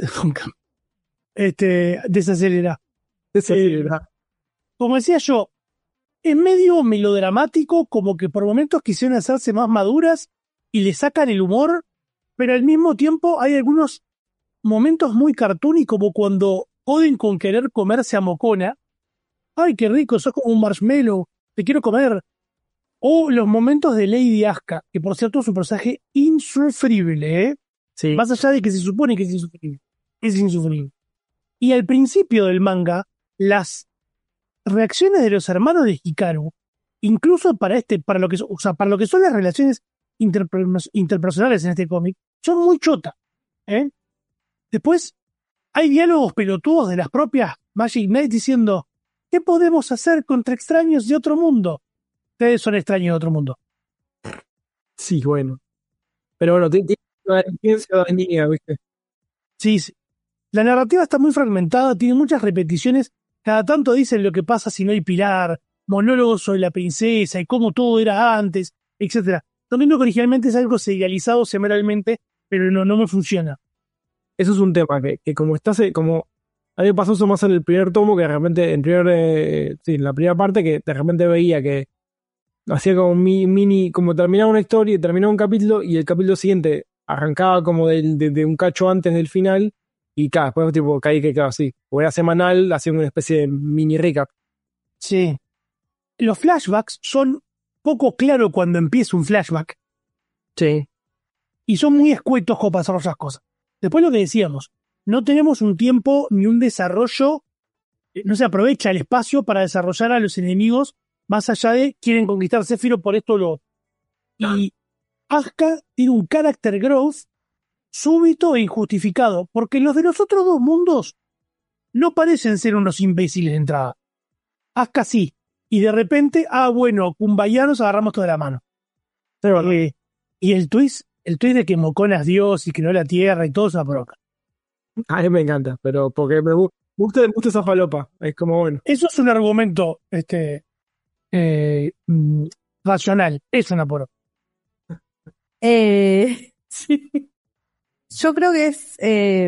este, desacelera. Desacelera. Eh, como decía yo, es medio melodramático, como que por momentos quisieron hacerse más maduras y le sacan el humor, pero al mismo tiempo hay algunos momentos muy cartoony, como cuando joden con querer comerse a Mocona. ¡Ay, qué rico! Sos como un marshmallow, te quiero comer. O los momentos de Lady Asuka, que por cierto es un personaje insufrible, ¿eh? Sí. Más allá de que se supone que es insufrible. Es insufrible. Y al principio del manga, las reacciones de los hermanos de Hikaru, incluso para este, para lo que, o sea, para lo que son las relaciones interper- interpersonales en este cómic, son muy chotas, ¿eh? Después, hay diálogos pelotudos de las propias Magic Knight diciendo, ¿qué podemos hacer contra extraños de otro mundo? Ustedes son extraños de otro mundo. Sí, bueno. Pero bueno, tiene una ciudadanía, ¿viste? Sí, sí. La narrativa está muy fragmentada, tiene muchas repeticiones. Cada tanto dicen lo que pasa si no hay pilar, monólogos sobre la princesa y cómo todo era antes, etcétera. También lo que originalmente es algo serializado semanalmente, pero no, no me funciona. Eso es un tema que, que como estás, como a mí me pasó eso más en el primer tomo, que de repente, en primer, eh, sí, en la primera parte, que de repente veía que hacía como un mi, mini, como terminaba una historia y terminaba un capítulo, y el capítulo siguiente arrancaba como de, de, de un cacho antes del final, y claro, después tipo caí que claro, sí, o era semanal, hacía una especie de mini recap. Sí. Los flashbacks son poco claros cuando empieza un flashback. Sí. Y son muy escuetos como para hacer esas cosas. Después lo que decíamos, no tenemos un tiempo ni un desarrollo, no se aprovecha el espacio para desarrollar a los enemigos más allá de quieren conquistar Sephiroth por esto o lo otro. Y Asuka tiene un character growth súbito e injustificado, porque los de los otros dos mundos no parecen ser unos imbéciles de entrada. Asuka sí. Y de repente, ah, bueno, Kumbaya, nos agarramos toda la mano. Eh, y el twist, el twist de que Mocona es Dios y creó la tierra y todo se aproca. A mí me encanta, pero porque me gusta, me gusta esa falopa. Es como bueno. Eso es un argumento este, eh, mm, racional. Es una poro. Eh, sí. Yo creo que es... Eh,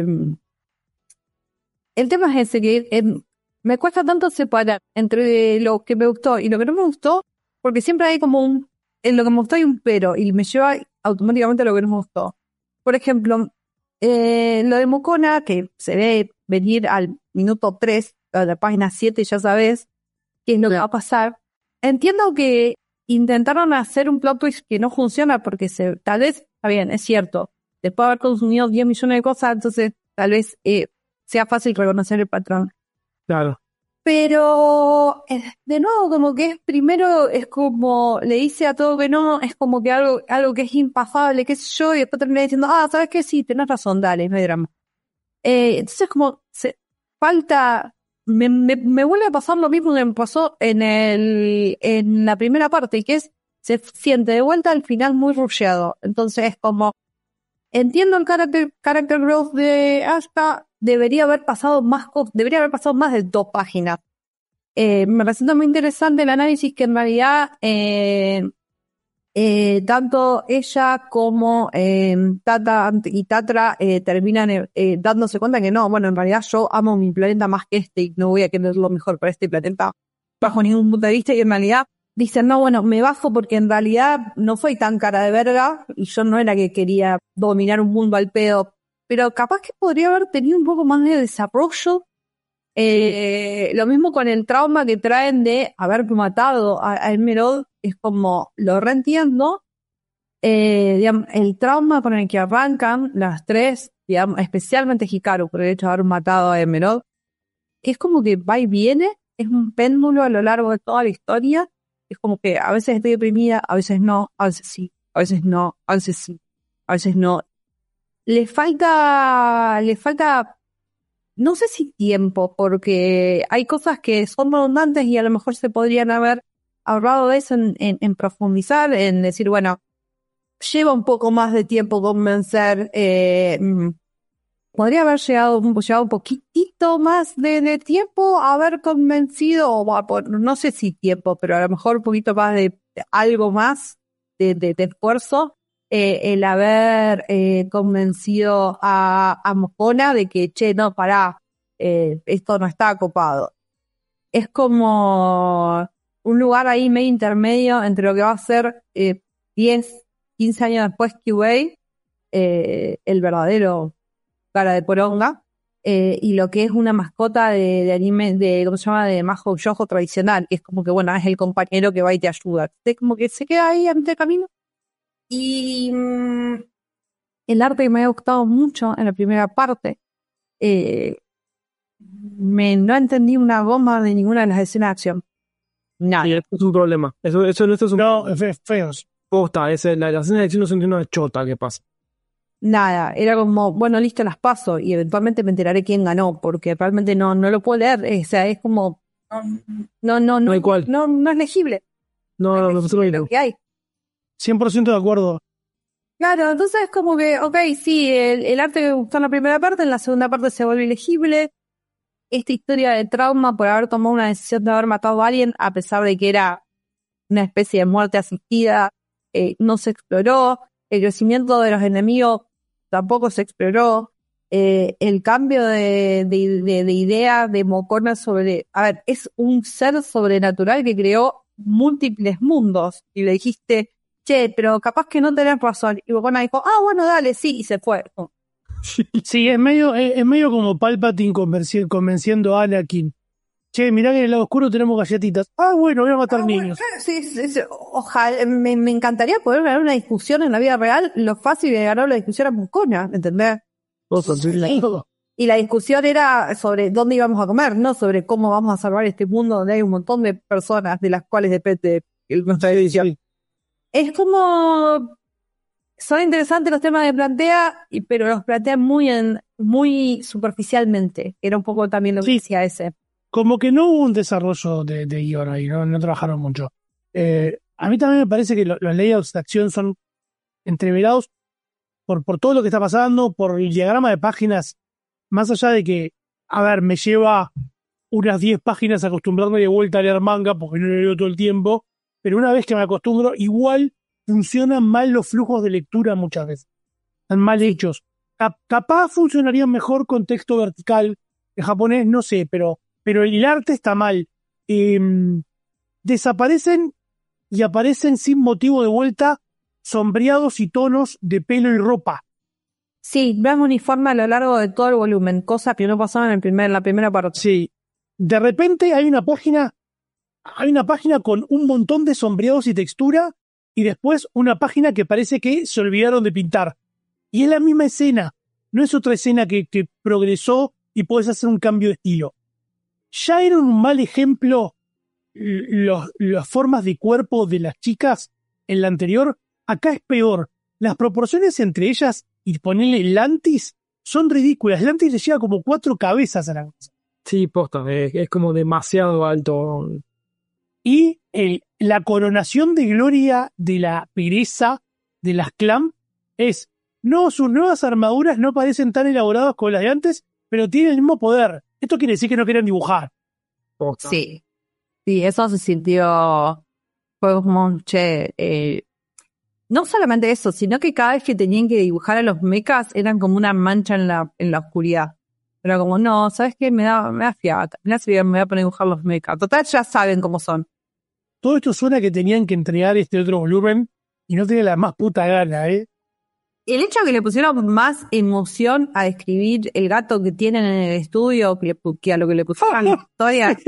el tema es ese, que eh, me cuesta tanto separar entre lo que me gustó y lo que no me gustó, porque siempre hay como un... En lo que me gustó hay un pero, y me lleva automáticamente a lo que no me gustó. Por ejemplo, eh, lo de Mocona, que se ve venir al minuto tres, a la página siete, ya sabes qué es lo que va a pasar. Entiendo que intentaron hacer un plot twist que no funciona, porque se, tal vez, está bien, es cierto, después de haber consumido diez millones de cosas, entonces tal vez eh, sea fácil reconocer el patrón. Claro. Pero, eh, de nuevo, como que es primero, es como, le dice a todo que no, es como que algo, algo que es impasable, qué sé yo, y después termina diciendo, ah, ¿sabes qué? Sí, tenés razón, dale, no hay drama. Eh, entonces, como, se, falta, me, me, me vuelve a pasar lo mismo que me pasó en el, en la primera parte, que es, se siente de vuelta al final muy rusheado. Entonces, es como, entiendo el character, character growth de Asuka, debería haber pasado más, debería haber pasado más de dos páginas. Eh, me resulta muy interesante el análisis que en realidad eh, eh, tanto ella como eh, Tata y Tatra eh, terminan eh, dándose cuenta que no, bueno, en realidad yo amo mi planeta más que este y no voy a querer lo mejor para este planeta bajo ningún punto de vista, y en realidad dicen, no, bueno, me bajo porque en realidad no soy tan cara de verga y yo no era que quería dominar un mundo al pedo, pero capaz que podría haber tenido un poco más de desarrollo Eh, lo mismo con el trauma que traen de haber matado a, a Emerald, es como, lo reentiendo, eh, digamos, el trauma con el que arrancan las tres, digamos, especialmente Hikaru, por el hecho de haber matado a Emerald, es como que va y viene, es un péndulo a lo largo de toda la historia, es como que a veces estoy deprimida, a veces no, a veces sí, a veces no, a veces sí, a veces no. Le falta, le falta, no sé si tiempo, porque hay cosas que son redundantes y a lo mejor se podrían haber ahorrado de eso en, en, en profundizar, en decir, bueno, lleva un poco más de tiempo convencer, eh, podría haber llegado, llevado un poquitito más de, de tiempo a haber convencido, o no sé si tiempo, pero a lo mejor un poquito más de, de algo más de, de, de esfuerzo, eh, el haber eh, convencido a, a Mokona de que, che, no, pará, eh, esto no está copado. Es como un lugar ahí medio intermedio entre lo que va a ser eh, diez, quince años después Q A, eh, el verdadero cara de poronga, eh, y lo que es una mascota de, de anime, de, ¿cómo se llama?, de Mahou Shoujo tradicional, que es como que, bueno, es el compañero que va y te ayuda. Es como que se queda ahí a mitad de camino. Y mmm, el arte que me ha gustado mucho en la primera parte, eh, me, no entendí una goma de ninguna de las escenas de acción. Nada. Sí, eso es un problema. Eso, eso, eso es un No, es feo. Posta, ese, la, la escena de acción no se entiende una chota que pasa. Nada, era como, bueno, listo, las paso y eventualmente me enteraré quién ganó, porque realmente no, no lo puedo leer, o sea, es como, no, no, no, no, hay cual. no, no es legible. No, no, no, no, no, lo que hay. cien por ciento de acuerdo. Claro, entonces es como que, ok, sí, el, el arte que me gustó en la primera parte, en la segunda parte se vuelve ilegible. Esta historia de trauma por haber tomado una decisión de haber matado a alguien, a pesar de que era una especie de muerte asistida, eh, no se exploró. El crecimiento de los enemigos tampoco se exploró. Eh, el cambio de, de, de, de idea de Mokona sobre... A ver, es un ser sobrenatural que creó múltiples mundos. Y le dijiste, che, pero capaz que no tenés razón. Y Mokona dijo, ah, bueno, dale, sí, y se fue. Sí, es medio, es, es medio como Palpatine convenci- convenciendo a Anakin. Che, mirá que en el lado oscuro tenemos galletitas. Ah, bueno, voy a matar ah, niños. Bueno, sí, sí, sí. Ojalá, me, me encantaría poder ganar una discusión en la vida real, lo fácil de ganar la discusión a Mokona, ¿entendés? Sí. Y la discusión era sobre dónde íbamos a comer, no sobre cómo vamos a salvar este mundo donde hay un montón de personas de las cuales depende nuestra edición. Sí. Es como... Son interesantes los temas que plantea, pero los plantea muy en, muy superficialmente. Era un poco también lo que sí. decía ese. Como que no hubo un desarrollo de, de guión ahí, no, no trabajaron mucho. Eh, a mí también me parece que lo, los layouts de acción son entreverados por, por todo lo que está pasando, por el diagrama de páginas, más allá de que, a ver, me lleva unas diez páginas acostumbrarme de vuelta a leer manga, porque no lo leo todo el tiempo, pero una vez que me acostumbro, igual funcionan mal los flujos de lectura muchas veces. Están mal hechos. Cap- capaz funcionarían mejor con texto vertical. En japonés, no sé, pero, pero el arte está mal. Eh, desaparecen y aparecen sin motivo de vuelta sombreados y tonos de pelo y ropa. Sí, vemos uniforme a lo largo de todo el volumen, cosa que no pasaba en, el primer, en la primera parte. Sí. De repente hay una página, hay una página con un montón de sombreados y textura, y después una página que parece que se olvidaron de pintar. Y es la misma escena. No es otra escena que, que progresó y puedes hacer un cambio de estilo. Ya era un mal ejemplo los, las formas de cuerpo de las chicas en la anterior. Acá es peor. Las proporciones entre ellas y ponerle Lantis son ridículas. Lantis le lleva como cuatro cabezas a la cosa. Sí, posta. Es, es como demasiado alto. Y el, la coronación de gloria de la pereza de las Clam es, no, sus nuevas armaduras no parecen tan elaboradas como las de antes, pero tienen el mismo poder. Esto quiere decir que no querían dibujar. Posta. Sí, sí, eso se sintió, fue como, che, eh, no solamente eso, sino que cada vez que tenían que dibujar a los mechas eran como una mancha en la, en la oscuridad. Era como, no, ¿sabes qué? Me da, me da fiata, me da fiata, me voy a poner a dibujar los mechas. Total, ya saben cómo son. Todo esto suena que tenían que entregar este otro volumen y no tenía la más puta gana, ¿eh? El hecho de que le pusieron más emoción a describir el gato que tienen en el estudio que, le, que a lo que le pusieron en la historia.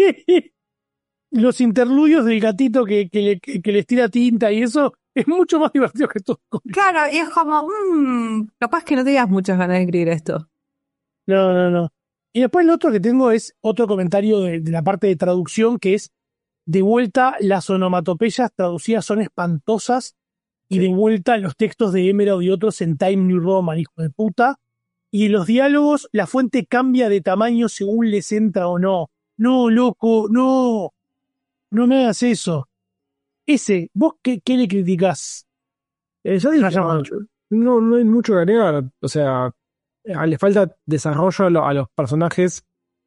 Los interludios del gatito que, que, le, que, que les tira tinta y eso es mucho más divertido que todo. Claro, y es como, mmm, capaz que no tengas muchas ganas de escribir esto. No, no, no. Y después lo otro que tengo es otro comentario de, de la parte de traducción, que es, de vuelta, las onomatopeyas traducidas son espantosas, y de vuelta los textos de Emerald y otros en Time New Roman, hijo de puta, y en los diálogos la fuente cambia de tamaño según les entra o no. No, loco, no, no me hagas eso. Ese, ¿vos qué, qué le criticás? Eh, ya dije, no, no hay mucho que agregar, o sea, le falta desarrollo a, lo, a los personajes,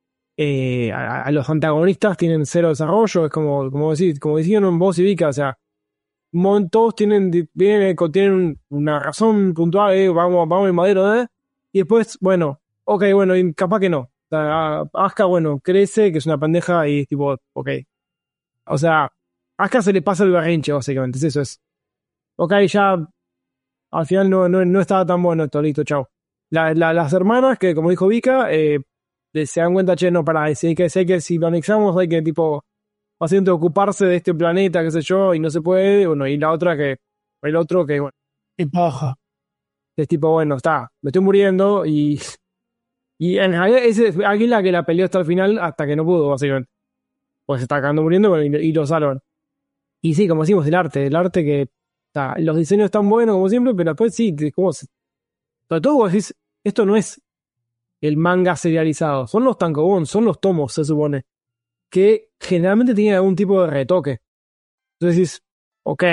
eh, a, a los antagonistas tienen cero desarrollo, es como, como decir, como decían vos y Vika, o sea, todos tienen, vienen, tienen una razón puntual, eh, vamos, vamos en madero, ¿eh? Y después, bueno, ok, bueno, y capaz que no. O sea, Asuka, bueno, crece, que es una pendeja, y tipo, ok. O sea, a Asuka se le pasa el berrinche, básicamente, es eso, es. Ok, ya, al final no, no, no estaba tan bueno esto, listo, chao. La, la, las hermanas, que como dijo Vika, eh, se dan cuenta, che, no, para, si hay que, si hay que, si lo anexamos, hay que, tipo, básicamente ocuparse de este planeta, qué sé yo, y no se puede, bueno, y la otra que, el otro que, bueno. Qué paja. Es tipo, bueno, está, me estoy muriendo, y, y en realidad ese es alguien la que la peleó hasta el final, hasta que no pudo, básicamente. Pues se está acabando muriendo, bueno, y, y lo salvan. Y sí, como decimos, el arte, el arte que, está, los diseños están buenos, como siempre, pero después sí, como, sobre todo vos decís, esto no es el manga serializado, son los tankobon, son los tomos, se supone, que generalmente tienen algún tipo de retoque. Entonces decís, ok,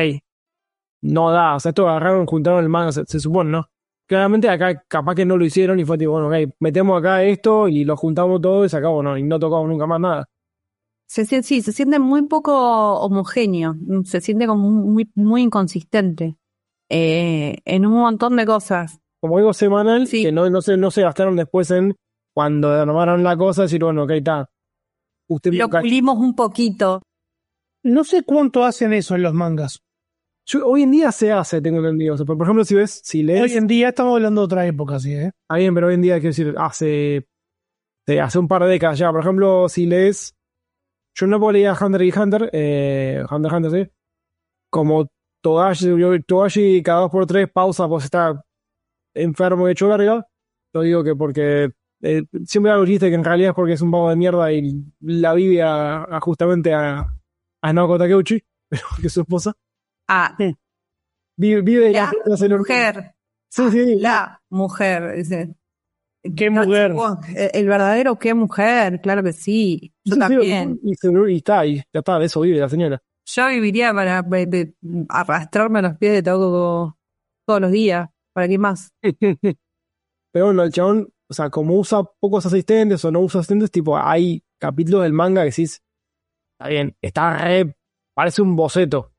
no da, o sea, esto agarraron, juntaron el manga, se, se supone, ¿no? Claramente acá capaz que no lo hicieron y fue tipo, bueno, ok, metemos acá esto y lo juntamos todo y se acabó, ¿no? Y no tocamos nunca más nada. Se, sí, se siente muy poco homogéneo, se siente como muy, muy inconsistente eh, en un montón de cosas. Como digo, semanal, sí. Que no, no, se, no se gastaron después en cuando armaron la cosa, decir, bueno, ok, está. Usted lo pulimos un poquito. No sé cuánto hacen eso en los mangas. Yo, hoy en día se hace, tengo entendido. O sea, por ejemplo, si ves, si lees... Hoy en día estamos hablando de otra época, sí, ¿eh? Ah, bien, pero hoy en día, quiero decir, hace, hace un par de décadas ya. Por ejemplo, si lees... Yo no puedo leer Hunter y Hunter, eh, Hunter Hunter, sí. Como Togashi, Togashi cada dos por tres pausa, pues está enfermo y hecho verga. Lo digo que porque... Eh, siempre hago chiste que en realidad es porque es un vago de mierda y la vive a, a justamente a, a Naoko Takeuchi, pero que es su esposa. Ah, vive, vive la, la mujer. Sí, sí. La mujer. Dice. ¿Qué mujer? El, el verdadero qué mujer, claro que sí. Yo sí, también. Sí, y, y está, y ya está, de eso vive la señora. Yo viviría para de, de, arrastrarme a los pies de Takeuchi todos los días. ¿Para qué más? Pero bueno, el chabón, o sea, como usa pocos asistentes o no usa asistentes, tipo, hay capítulos del manga que decís, está bien, está re, parece un boceto.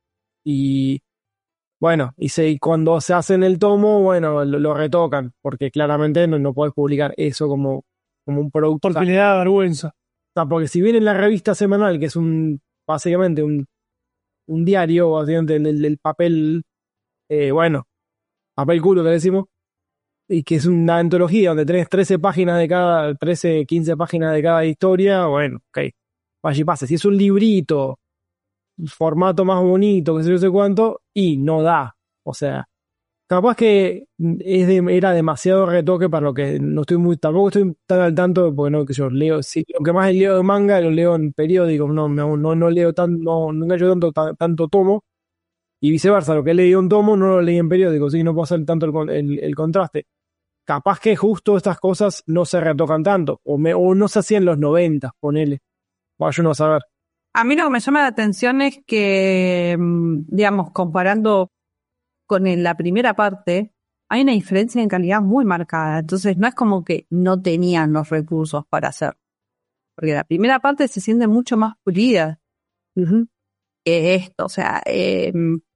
Y bueno, y, se, y cuando se hace en el tomo, bueno, lo, lo retocan, porque claramente no, no podés publicar eso como, como un producto. Porque le da vergüenza. O sea, porque si bien en la revista semanal, que es un básicamente un, un diario, básicamente el, el, el papel, eh, bueno, papel culo que decimos, y que es una antología donde tenés trece páginas de cada, trece, quince páginas de cada historia, bueno, ok, vaya y pase. Si es un librito, formato más bonito, que sé yo sé cuánto, y no da. O sea, capaz que es de, era demasiado retoque para lo que no estoy muy, tampoco estoy tan al tanto, porque no, que yo leo, sí, lo que más leo de manga lo leo en periódicos, no, no, no, no leo tan, no, no engancho tanto, tan, tanto tomo, y viceversa, lo que he leído en tomo no lo leí en periódicos, así no puedo hacer tanto el, el, el contraste. Capaz que justo estas cosas no se retocan tanto, o, me, o no se hacían en los noventa, ponele. Bueno, yo no sé a ver. A mí lo que me llama la atención es que, digamos, comparando con la primera parte, hay una diferencia en calidad muy marcada. Entonces no es como que no tenían los recursos para hacer. Porque la primera parte se siente mucho más pulida uh-huh. que esto. O sea, eh,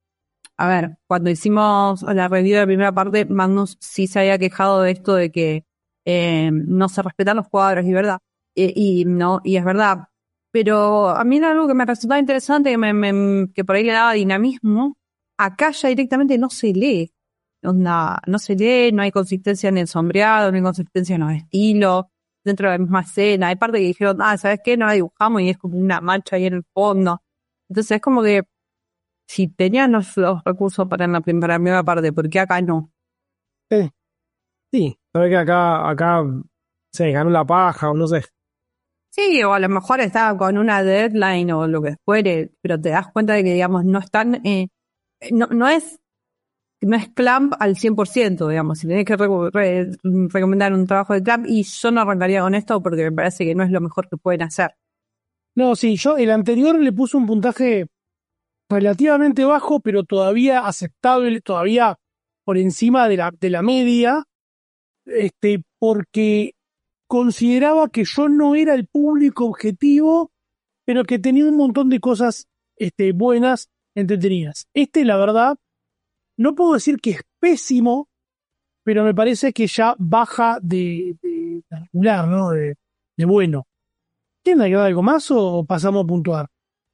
a ver, cuando hicimos la review de la primera parte, Magnus sí se había quejado de esto de que eh, no se respetan los cuadros, y verdad. Eh, y no, y es verdad. Pero a mí era algo que me resultaba interesante, que, me, me, que por ahí le daba dinamismo. Acá ya directamente no se lee onda, no se lee, no hay consistencia en el sombreado, no hay consistencia en los estilos, dentro de la misma escena. Hay partes que dijeron, ah, ¿sabes qué? No la dibujamos y es como una mancha ahí en el fondo. Entonces es como que si tenían los, los recursos para en la primera, primera parte, ¿por qué acá no? Sí, sí, sabes que acá, acá se ganó la paja o no sé. Sí, o a lo mejor estaba con una deadline o lo que fuere, pero te das cuenta de que, digamos, no están, eh, no, no es, no es Clamp al cien por ciento, digamos. Si tenés que re, re, recomendar un trabajo de Clamp, y yo no arrancaría con esto porque me parece que no es lo mejor que pueden hacer. No, sí, yo el anterior le puse un puntaje relativamente bajo, pero todavía aceptable, todavía por encima de la, de la media, este, porque consideraba que yo no era el público objetivo, pero que tenía un montón de cosas este, buenas, entretenidas. Este, la verdad, no puedo decir que es pésimo, pero me parece que ya baja de, de, de regular, ¿no? De, de bueno. ¿Tiene que dar algo más o pasamos a puntuar?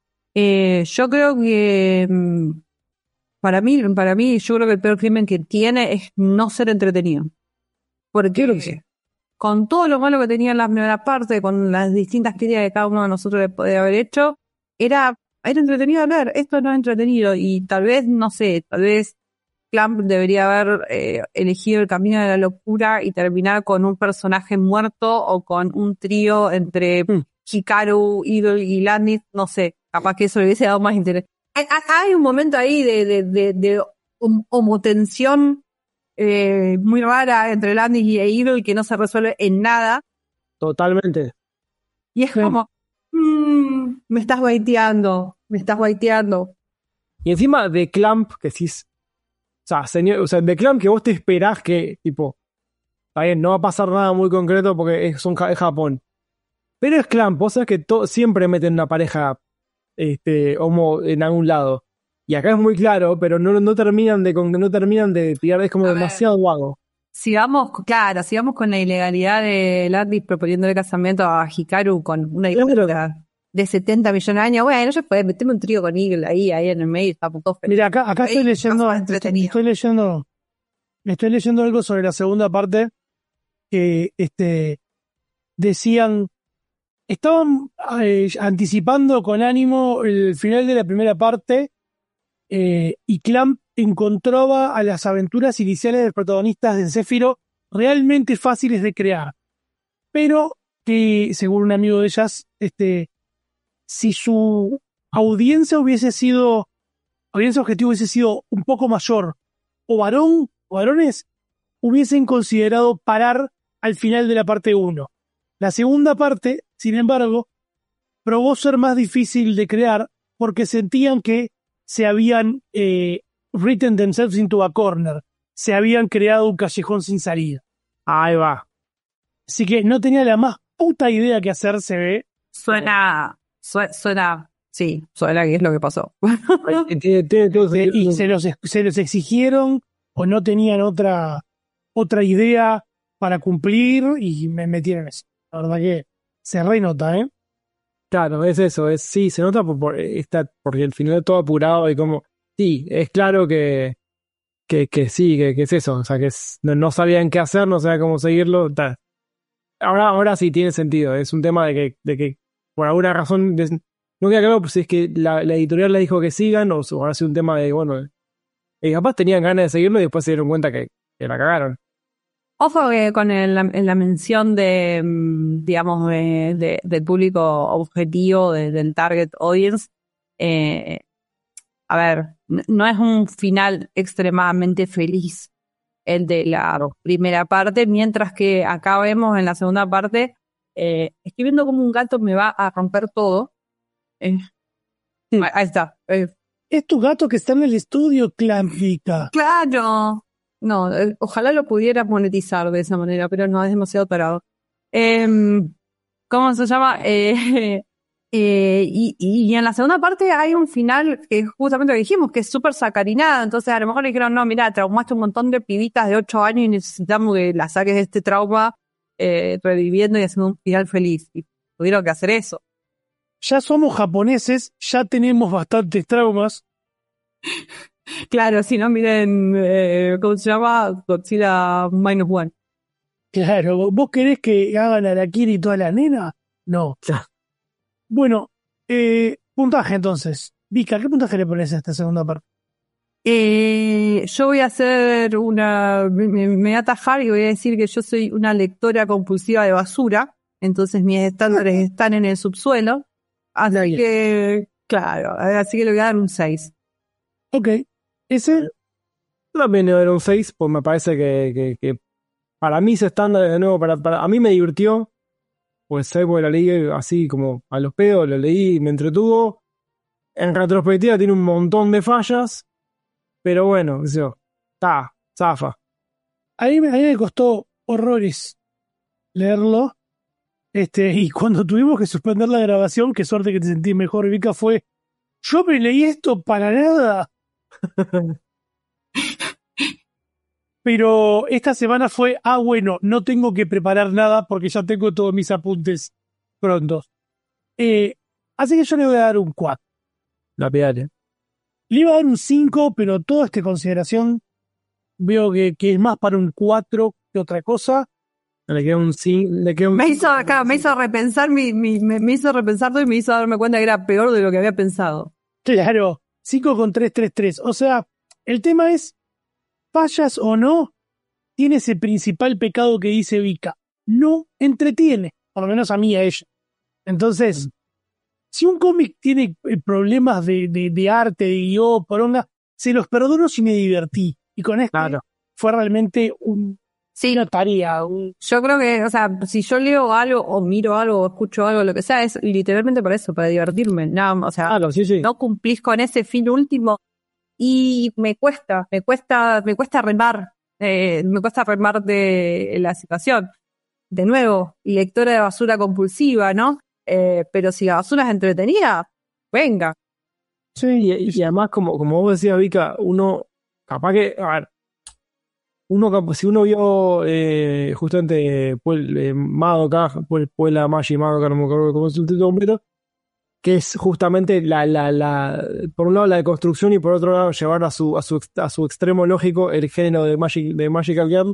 Eh, yo creo que mm, para mí, para mí, yo creo que el peor crimen que tiene es no ser entretenido. Porque Creo que sí. Con todo lo malo que tenía en la primera parte, con las distintas críticas que cada uno de nosotros le podía haber hecho, era, era entretenido leer. Esto no es entretenido. Y tal vez, no sé, tal vez Clamp debería haber eh, elegido el camino de la locura y terminar con un personaje muerto o con un trío entre mm. Hikaru, Idol y Landis, no sé, capaz que eso le hubiese dado más interés. Hay, hay un momento ahí de, de, de, de homotensión eh, muy rara entre Landis y Idol que no se resuelve en nada. Totalmente. Y es sí. como, mmm, me estás baiteando, me estás baiteando. Y encima de Clamp, que sí, o sea, señor, o sea, de Clamp que vos te esperás que, tipo, está bien, no va a pasar nada muy concreto porque es, son, es Japón. Pero es Clamp, vos sabés que to, siempre meten una pareja este, homo en algún lado. Y acá es muy claro, pero no, no terminan de no terminan de tirar, es como a demasiado ver, vago. Sigamos, claro, sigamos con la ilegalidad de Landis proponiéndole casamiento a Hikaru con una hija de setenta millones de años. Bueno, yo puedo meterme un trío con Eagle ahí, ahí en el medio, está todo feliz. Mira, acá, acá estoy leyendo, estoy, estoy leyendo, estoy leyendo algo sobre la segunda parte que este decían. Estaban eh, anticipando con ánimo el final de la primera parte eh, y Clamp encontraba a las aventuras iniciales de los protagonistas de Zéfiro realmente fáciles de crear, pero que, según un amigo de ellas, este, si su audiencia hubiese sido, audiencia objetivo hubiese sido un poco mayor, o varón, o varones, hubiesen considerado parar al final de la parte uno. La segunda parte, sin embargo, probó ser más difícil de crear porque sentían que se habían eh, written themselves into a corner, se habían creado un callejón sin salida. Ahí va. Así que no tenía la más puta idea que hacer, se ve. Suena, suena, suena sí, suena que es lo que pasó. Y se los, se los exigieron o no tenían otra, otra idea para cumplir y me metieron eso. La verdad que se renota, ¿eh? Claro, es eso, es sí, se nota por, por está, porque el final es todo apurado y como, sí, es claro que, que, que sí, que, que es eso, o sea, que es, no, no sabían qué hacer, no sabían cómo seguirlo, ta. Ahora, ahora sí tiene sentido, es un tema de que, de que por alguna razón, de, no queda claro si es que la, la editorial le dijo que sigan o, o ahora sí un tema de, bueno, eh, capaz tenían ganas de seguirlo y después se dieron cuenta que, que la cagaron. Ojo que con el, la, la mención de, digamos, de, de, del público objetivo, de, del target audience, eh, a ver, no es un final extremadamente feliz el de la primera parte, mientras que acá vemos en la segunda parte, eh, estoy viendo como un gato me va a romper todo. Eh, sí. Ahí está. Eh. Es tu gato que está en el estudio, Clampica. Claro. No, eh, ojalá lo pudiera monetizar de esa manera, pero no, es demasiado tarado. Eh, ¿Cómo se llama? Eh, eh, y, y en la segunda parte hay un final que justamente lo dijimos, que es súper sacarinado. Entonces a lo mejor le dijeron, no, mira, traumaste un montón de pibitas de ocho años y necesitamos que la saques de este trauma eh, reviviendo y haciendo un final feliz. Y tuvieron que hacer eso. Ya somos japoneses, ya tenemos bastantes traumas. Claro, si no, miren, eh, ¿cómo se llama? Godzilla Minus One. Claro, ¿vos querés que hagan Harakiri y toda la nena? No. Ya. Bueno, eh, puntaje entonces. Vika, ¿qué puntaje le pones a esta segunda parte? Eh, yo voy a hacer una, me, me voy a atajar y voy a decir que yo soy una lectora compulsiva de basura, entonces mis estándares están en el subsuelo, así que, claro, así que le voy a dar un seis. Ok, ese también le voy a dar un seis, pues me parece que, que, que para mí ese estándar, de nuevo, para, para a mí me divirtió, pues sé, porque la leí así como a los pedos, lo leí y me entretuvo. En retrospectiva tiene un montón de fallas, pero bueno, qué sé yo, está, zafa. A mí, me- a mí me costó horrores leerlo. Este, y cuando tuvimos que suspender la grabación, qué suerte que te sentí mejor, Vika, fue, yo me leí esto para nada. Pero esta semana fue, ah, bueno, no tengo que preparar nada porque ya tengo todos mis apuntes prontos. Eh, así que yo le voy a dar un cuatro. La pedale. Le iba a dar un cinco, pero toda esta consideración veo que, que es más para un cuatro que otra cosa. Le queda un cinco, le queda un Me hizo, claro, me hizo repensar mi, mi, me, me hizo repensar todo y me hizo darme cuenta que era peor de lo que había pensado. Claro, cinco con tres, tres, tres. O sea, el tema es, fallas o no, tiene ese principal pecado que dice Vika. No entretiene, por lo menos a mí y a ella. Entonces, si un cómic tiene eh, problemas de, de, de arte, de guión, poronga, se los perdono si me divertí. Y con esto Claro. fue realmente un, Sí. una tarea. Un... Yo creo que, o sea, si yo leo algo o miro algo o escucho algo, lo que sea, es literalmente para eso, para divertirme. Nada, o sea, Claro, sí, sí. no cumplís con ese fin último y me cuesta, me cuesta, me cuesta remar, eh, me cuesta remar de la situación. De nuevo, lectora de basura compulsiva, ¿no? Eh, pero si la basura es entretenida, venga. Sí, y, y además, como, como vos decías, Vika, uno, capaz que, a ver, uno, cap- si uno vio eh, justamente Puel, eh, Madoka, Puel- Puella Magi Madoka, no me acuerdo cómo es el título completo, que es justamente la, la, la, por un lado la deconstrucción y por otro lado llevar a su, a su, ex- a su extremo lógico el género de, Magic, de Magical Girl,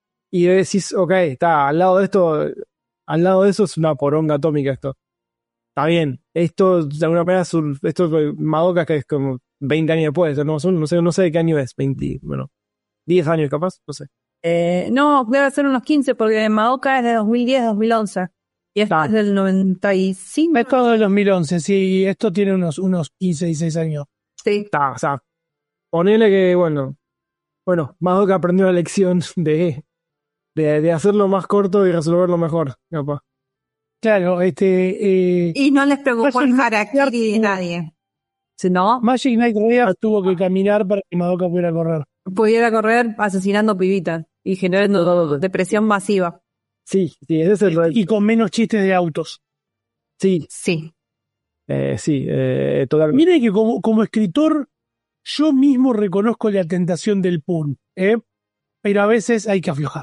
y decís, ok, está, al lado de esto, al lado de eso es una poronga atómica esto. Está bien, esto de alguna manera es un- esto de Madoka que es como veinte años después, no, son- no sé, no sé de qué año es, veinte, bueno, diez años capaz, no sé. Eh, no, debe ser unos quince porque Madoka es de dos mil diez a dos mil once y esta es del noventa y cinco. Es todo del dos mil once, sí, esto tiene unos, unos quince, dieciséis años. Sí. Está, o sea, ponele que, bueno, bueno, Madoka aprendió la lección de, de, de hacerlo más corto y resolverlo mejor, capaz. Claro, este... Eh, Y no les preocupó el Magic harakiri de nadie. Si no, Magic Knight Real tuvo que caminar para que Madoka pudiera correr. pudiera correr asesinando pibitas y generando depresión masiva. Sí, sí, ese es el... Y con menos chistes de autos. Sí, Sí. eh, sí, eh, totalmente. Miren que como, como escritor, yo mismo reconozco la tentación del pun, ¿eh? Pero a veces hay que aflojar.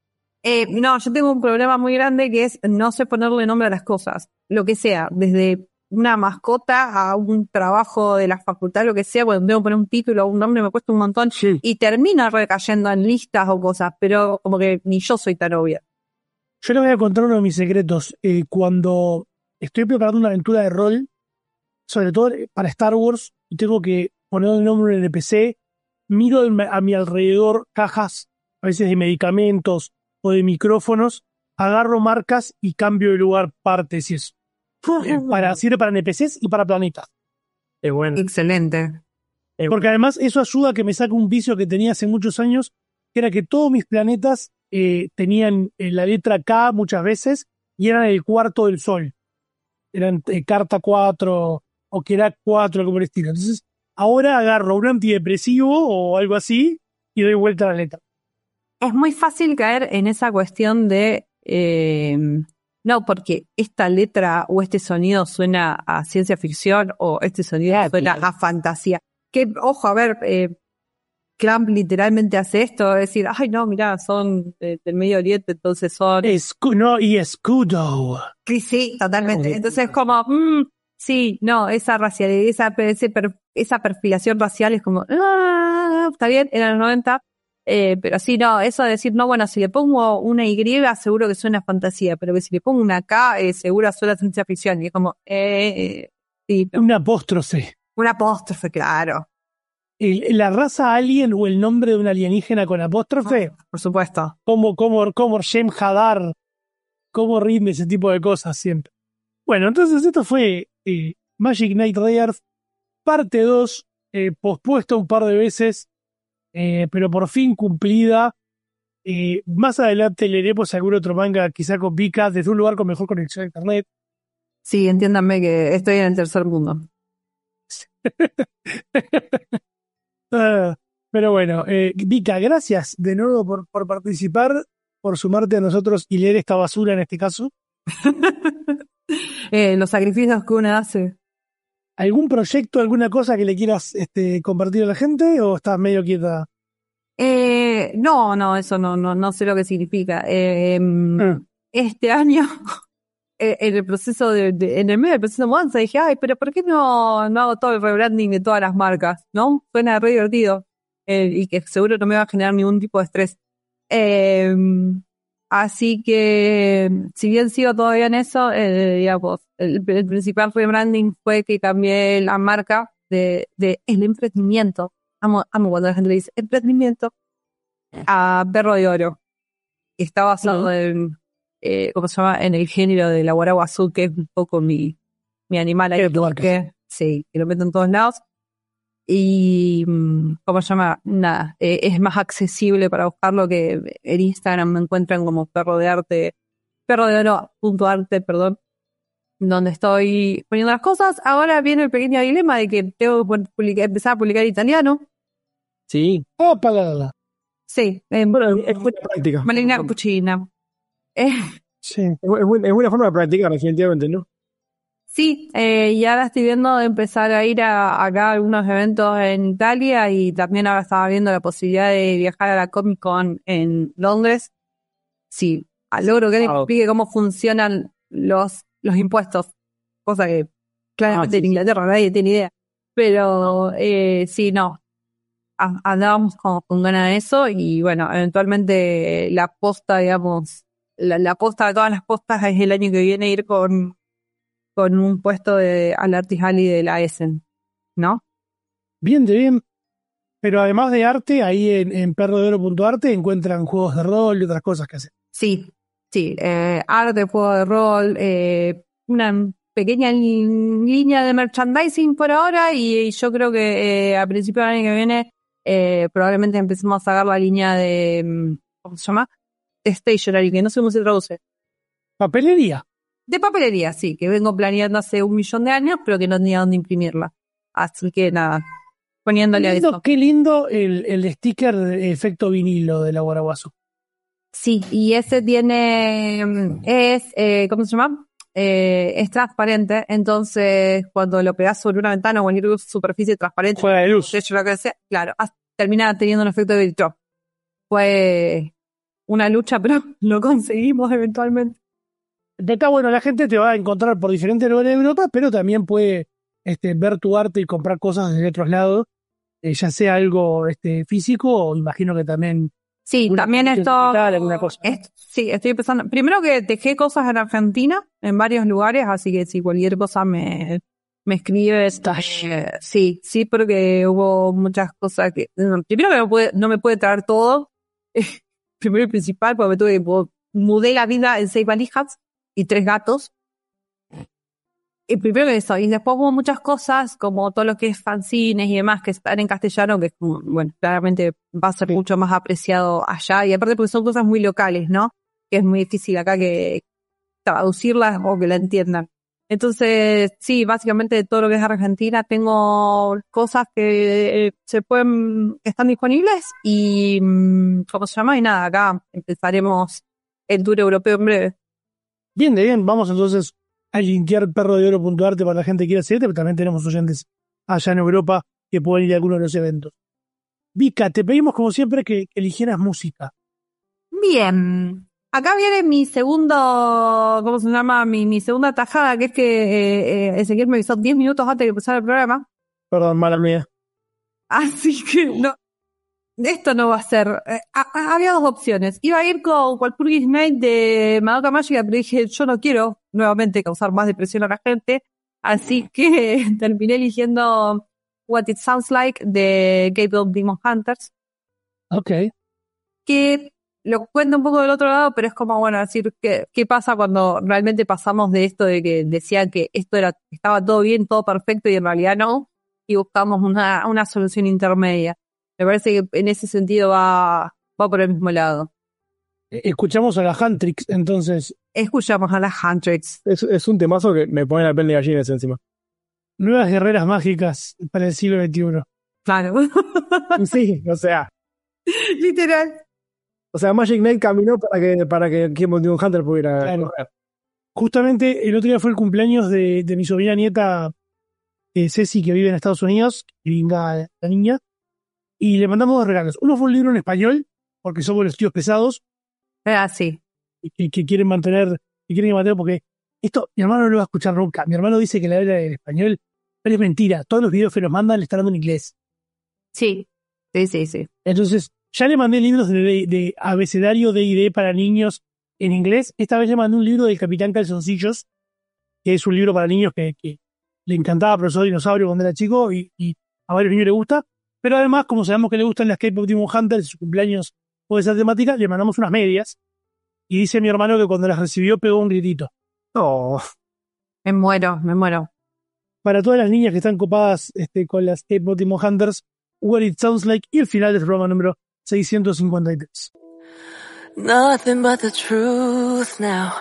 Eh, no, yo tengo un problema muy grande que es no sé ponerle nombre a las cosas. Lo que sea, desde una mascota a un trabajo de la facultad, lo que sea, cuando tengo que poner un título o un nombre me cuesta un montón y termina recayendo en listas o cosas, pero como que ni yo soy tan obvia. Yo les voy a contar uno de mis secretos. Eh, cuando estoy preparando una aventura de rol, sobre todo para Star Wars, y tengo que poner el nombre en el P C, miro a mi alrededor cajas, a veces de medicamentos o de micrófonos, agarro marcas y cambio de lugar partes y eso. Eh, para, sirve para N P Cs y para planetas. Es bueno. Excelente. Porque además eso ayuda a que me saque un vicio que tenía hace muchos años, que era que todos mis planetas eh, tenían eh, la letra K muchas veces y eran el cuarto del Sol. Eran eh, carta cuatro o que era cuatro, algo por el estilo. Entonces, ahora agarro un antidepresivo o algo así y doy vuelta a la letra. Es muy fácil caer en esa cuestión de eh, no, porque esta letra o este sonido suena a ciencia ficción o este sonido suena a fantasía. Que, ojo, a ver, eh, Clamp literalmente hace esto, es decir, ay no, mirá, son eh, del Medio Oriente, entonces son... Escu no, y escudo. Sí, sí, totalmente. Entonces como, mm, sí, no, esa racialidad, esa, ese per, esa perfilación racial es como, ah, está bien, eran los noventa, eh, pero sí, no, eso de decir, no, bueno, si le pongo una Y, seguro que suena fantasía, pero que si le pongo una K, eh, seguro suena ciencia ficción, y es como, eh, eh sí. No. Un apóstrofe. Un apóstrofe, claro. El, la raza alien o el nombre de un alienígena con apóstrofe. Por supuesto. Como, como, como Shem Hadar, como rime ese tipo de cosas siempre. Bueno, entonces esto fue eh, Magic Knight Rayearth, parte dos, eh, pospuesta un par de veces, eh, pero por fin cumplida. Eh, más adelante leeremos algún otro manga, quizá con Vika, desde un lugar con mejor conexión a internet. Sí, entiéndanme que estoy en el tercer mundo. Uh, pero bueno, eh, Vika, gracias de nuevo por, por participar, por sumarte a nosotros y leer esta basura en este caso. eh, los sacrificios que uno hace. ¿Algún proyecto, alguna cosa que le quieras este, compartir a la gente o estás medio quieta? Eh, no, no, eso no, no, no sé lo que significa. Eh, mm. Este año, en el proceso de, de, en el medio del proceso de mudanza, dije, ay, pero ¿por qué no, no hago todo el rebranding de todas las marcas? ¿No? Suena re divertido. Eh, y que seguro no me va a generar ningún tipo de estrés. Eh, así que, si bien sigo todavía en eso, eh, digamos, el, el principal rebranding fue que cambié la marca de, de el emprendimiento. Amo, amo cuando la gente le dice emprendimiento a Perro de Oro. Que está basado uh-huh. en Eh, ¿cómo se llama? En el género de la guaraguazú, que es un poco mi, mi animal ahí, que, sí, que lo meto en todos lados. Y, ¿cómo se llama? Nada, eh, es más accesible para buscarlo, que en Instagram me encuentran como perro de arte, perro de oro punto arte, perdón, donde estoy poniendo las cosas. Ahora viene el pequeño dilema de que tengo que publicar, empezar a publicar italiano. Sí. Oh, palala. Sí. Eh, bueno, es buena práctica. Malina Cucina. Eh, sí. Es, es, buena, es buena forma de practicar, definitivamente, ¿no? Sí, eh, y ahora estoy viendo de empezar a ir a, acá a algunos eventos en Italia, y también ahora estaba viendo la posibilidad de viajar a la Comic Con en Londres. Sí, logro que me oh. explique cómo funcionan los, los impuestos, cosa que claramente ah, sí, en Inglaterra sí. Nadie tiene idea. Pero eh, sí, no, andábamos con, con ganas de eso, y bueno, eventualmente la posta, digamos, la, la posta de todas las postas es el año que viene ir con con un puesto de Alartis Alley de la Essen, ¿no? Bien, de bien. Pero además de arte, ahí en, en perro de oro punto arte encuentran juegos de rol y otras cosas que hacen. Sí, sí. Eh, arte, juego de rol, eh, una pequeña li- línea de merchandising por ahora, y, y yo creo que eh, a principios del año que viene eh, probablemente empecemos a sacar la línea de, ¿cómo se llama? De stationery, que no sé cómo se traduce. Papelería. De papelería, sí, que vengo planeando hace un millón de años, pero que no tenía dónde imprimirla. Así que nada, poniéndole qué a lindo, eso. Qué lindo el, el sticker de efecto vinilo de la Guaraguazú. Sí, y ese tiene, es, eh, ¿cómo se llama? Eh, es transparente, entonces cuando lo pegas sobre una ventana o cualquier superficie transparente, juega de luz. Yo lo que sea, claro, termina teniendo un efecto de vitro. Fue una lucha, pero lo conseguimos eventualmente. Está bueno, la gente te va a encontrar por diferentes lugares de Europa, pero también puede este, ver tu arte y comprar cosas desde otros lados, eh, ya sea algo este, físico o imagino que también... Sí, también esto... Alguna cosa, ¿no? es, sí, estoy empezando... Primero que dejé cosas en Argentina, en varios lugares, así que si cualquier cosa me, me escribes... Eh, sí, sí, porque hubo muchas cosas que... Primero que no, puede, no me puede traer todo. Primero y principal, porque me tuve que... Mudé la vida en seis valijas y tres gatos. Y primero que eso, y después hubo muchas cosas, como todo lo que es fanzines y demás, que están en castellano, que es como, bueno, claramente va a ser mucho más apreciado allá, y aparte porque son cosas muy locales, ¿no? Que es muy difícil acá que traducirlas o que la entiendan. Entonces, sí, básicamente de todo lo que es Argentina, tengo cosas que eh, se pueden, que están disponibles, y, ¿cómo se llama? Y nada, acá empezaremos el tour europeo en breve. Bien, de bien, vamos entonces a linkear perro de oro punto arte para la gente que quiera seguirte, pero también tenemos oyentes allá en Europa que pueden ir a algunos de los eventos. Vika, te pedimos como siempre que eligieras música. Bien, acá viene mi segundo, ¿cómo se llama? Mi, mi segunda tajada, que es que eh, eh, Ezequiel me avisó diez minutos antes de empezar el programa, Perdón, mala mía. Así que no, esto no va a ser. Eh, a- había dos opciones. Iba a ir con Walpurgis Night de Madoka Mágica, pero dije, yo no quiero nuevamente causar más depresión a la gente. Así que terminé eligiendo What It Sounds Like de Gate of Demon Hunters. Ok. Que lo cuento un poco del otro lado, pero es como, bueno, decir, ¿qué, qué pasa cuando realmente pasamos de esto de que decían que esto era, estaba todo bien, todo perfecto y en realidad no, y buscamos una, una solución intermedia? Me parece que en ese sentido va, va por el mismo lado. Escuchamos a la Huntrix, entonces. Escuchamos a la Huntrix. Es, es un temazo que me pone la piel de gallina ese encima. Nuevas guerreras mágicas para el siglo veintiuno. Claro. Sí, o sea. Literal. O sea, Magic Knight caminó para que para que Game of Demon Hunter pudiera Claro. correr. Justamente el otro día fue el cumpleaños de, de mi sobrina nieta eh, Ceci, que vive en Estados Unidos, que venga la niña, y le mandamos dos regalos. Uno fue un libro en español, porque somos los tíos pesados, Ah, sí. y que, que quieren mantener, que quieren mantener, porque esto mi hermano no lo va a escuchar nunca. Mi hermano dice que la habla en español, pero es mentira. Todos los videos que nos mandan le están dando en inglés. Sí. Sí, sí, sí. Entonces, ya le mandé libros de, de, de abecedario D y D para niños en inglés. Esta vez le mandé un libro del Capitán Calzoncillos, que es un libro para niños que, que le encantaba a Profesor Dinosaurio cuando era chico y, y a varios niños le gusta. Pero además, como sabemos que le gustan las K-Pop Demon Hunters, su cumpleaños o esa temática, le mandamos unas medias. Y dice mi hermano que cuando las recibió pegó un gritito. Oh. Me muero, me muero. Para todas las niñas que están copadas este, con las K-Pop Demon Hunters, What It Sounds Like y el final del programa número seiscientos cincuenta y tres. Nothing but the truth now.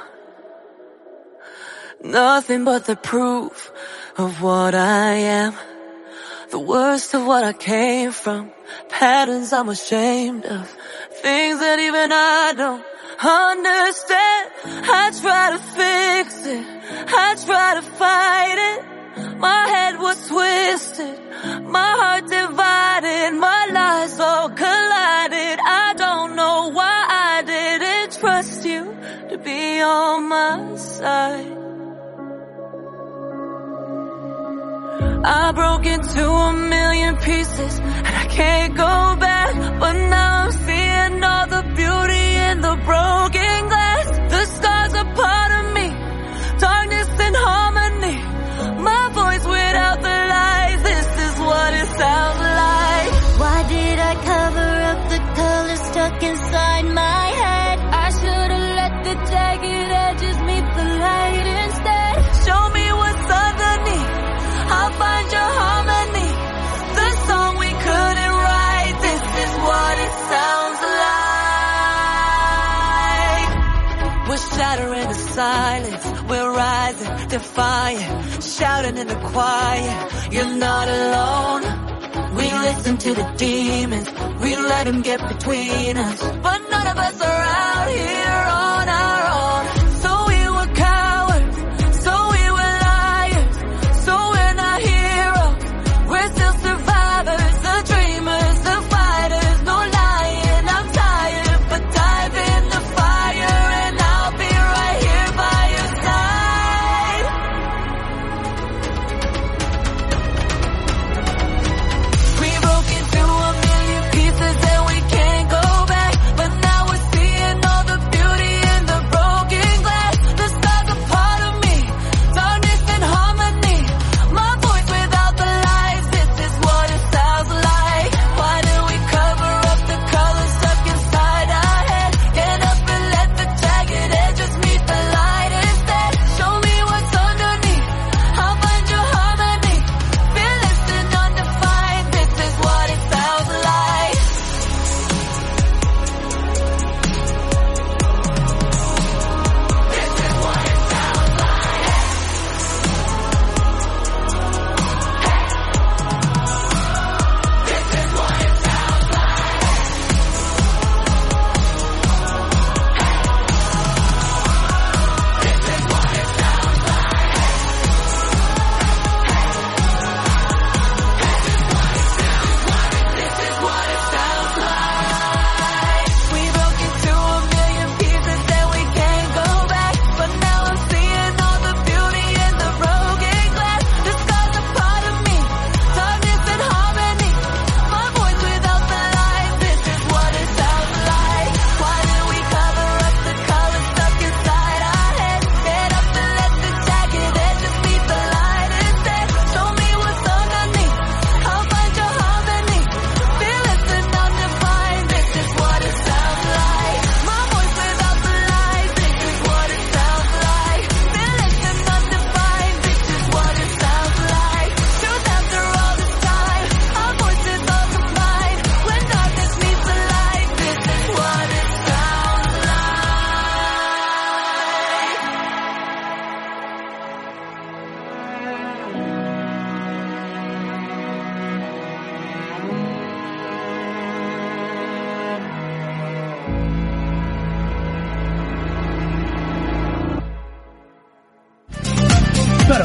Nothing but the proof of what I am. The worst of what I came from. Patterns I'm ashamed of. Things that even I don't understand. I try to fix it. I try to fight it. My head was twisted. My heart divided. My lies all collided. I don't know why I didn't trust you to be on my side. I broke into a million pieces and I can't go back. But now I'm seeing all the beauty in the broken glass. The scars are part of me, darkness and harmony. My voice without the lies, this is what it sounds like. Why did I cover up the color stuck inside my head? I should've let the jagged edges meet the light instead. Show me what's underneath, I'll find your harmony. The song we couldn't write, this is what it sounds like. We're shattering the silence, we're rising, defiant, shouting in the quiet. You're not alone. We listen to the demons, we let them get between us. But none of us are out here on our own. So we were cowards, so we were liars. So we're not heroes, we're still survivors. The dreamers, the fighters, no lying. I'm tired, but dive in the fire and I'll be right here by your side. We broke into a million pieces and we can't go back. But now we're seeing all the beauty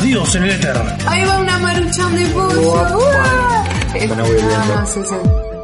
Perdidos en el éter. Ahí va una maruchan de pollo. Uah. Bueno, voy viendo. No, sí, sí.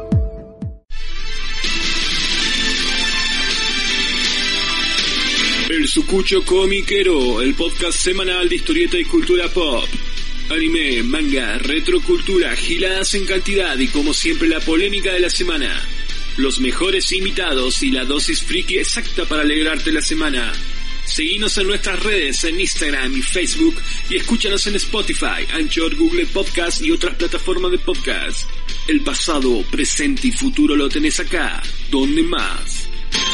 El Sucucho Comiquero, el podcast semanal de historieta y cultura pop. Anime, manga, retrocultura, giladas en cantidad y como siempre la polémica de la semana. Los mejores invitados y la dosis friki exacta para alegrarte la semana. Seguinos en nuestras redes, en Instagram y Facebook, y escúchanos en Spotify, Anchor, Google Podcast y otras plataformas de podcast. El pasado, presente y futuro lo tenés acá. ¿Dónde más?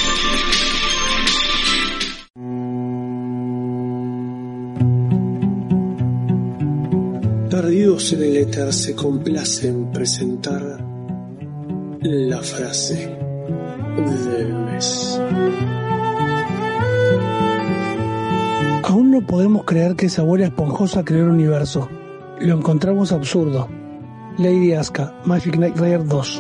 Perdidos en el éter se complace en presentar la frase del mes. Aún no podemos creer que esa abuela esponjosa creó el universo. Lo encontramos absurdo. Lady Asuka, Magic Knight Rider dos.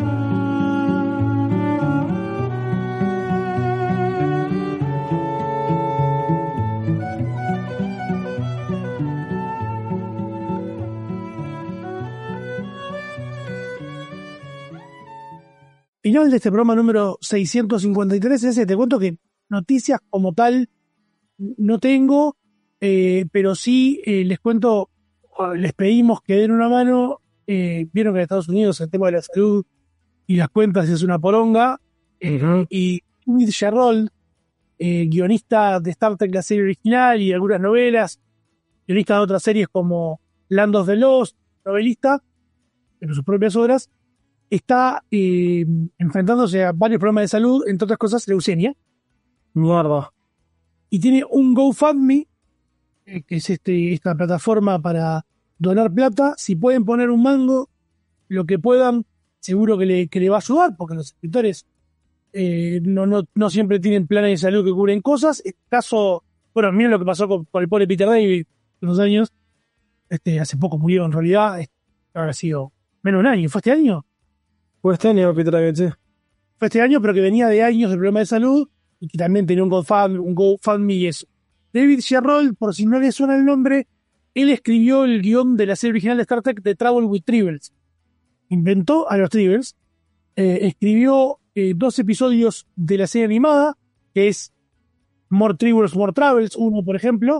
Final de este programa número seiscientos cincuenta y tres. Ese, te cuento que noticias como tal no tengo, eh, pero sí eh, les cuento, les pedimos que den una mano. Eh, vieron que en Estados Unidos el tema de la salud y las cuentas es una poronga. Eh, uh-huh. Y David Sherrold, eh, guionista de Star Trek, la serie original y algunas novelas, guionista de otras series como Land of the Lost, novelista en sus propias obras, está eh, enfrentándose a varios problemas de salud, entre otras cosas leucemia. Mierda. Y tiene un GoFundMe, eh, que es este esta plataforma para donar plata. Si pueden poner un mango, lo que puedan, seguro que le, que le va a ayudar, porque los escritores eh, no, no, no siempre tienen planes de salud que cubren cosas. El caso, bueno, miren lo que pasó con, con el pobre Peter David en los años. Este, hace poco murió en realidad. Este, habrá sido menos de un año. ¿Fue este año? Fue este año, Peter David, sí. Fue este año, pero que venía de años de problemas de salud y que también tenía un GoFundMe, un GoFundMe y eso. David Sherrold, por si no le suena el nombre, él escribió el guión de la serie original de Star Trek, The Trouble with Tribbles. Inventó a los Tribbles, eh, escribió eh, dos episodios de la serie animada, que es More Tribbles, More Travels, uno por ejemplo,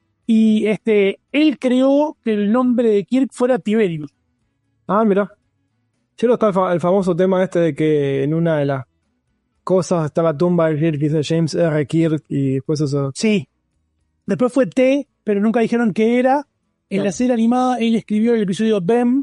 y este él creó que el nombre de Kirk fuera Tiberius. Ah, mira. Chelo, está el, fa- el famoso tema este de que en una de las cosas está la tumba de Kirk, que dice James R. Kirk, y después eso... Sí. Después fue T, pero nunca dijeron qué era. En no. la serie animada él escribió el episodio Bem,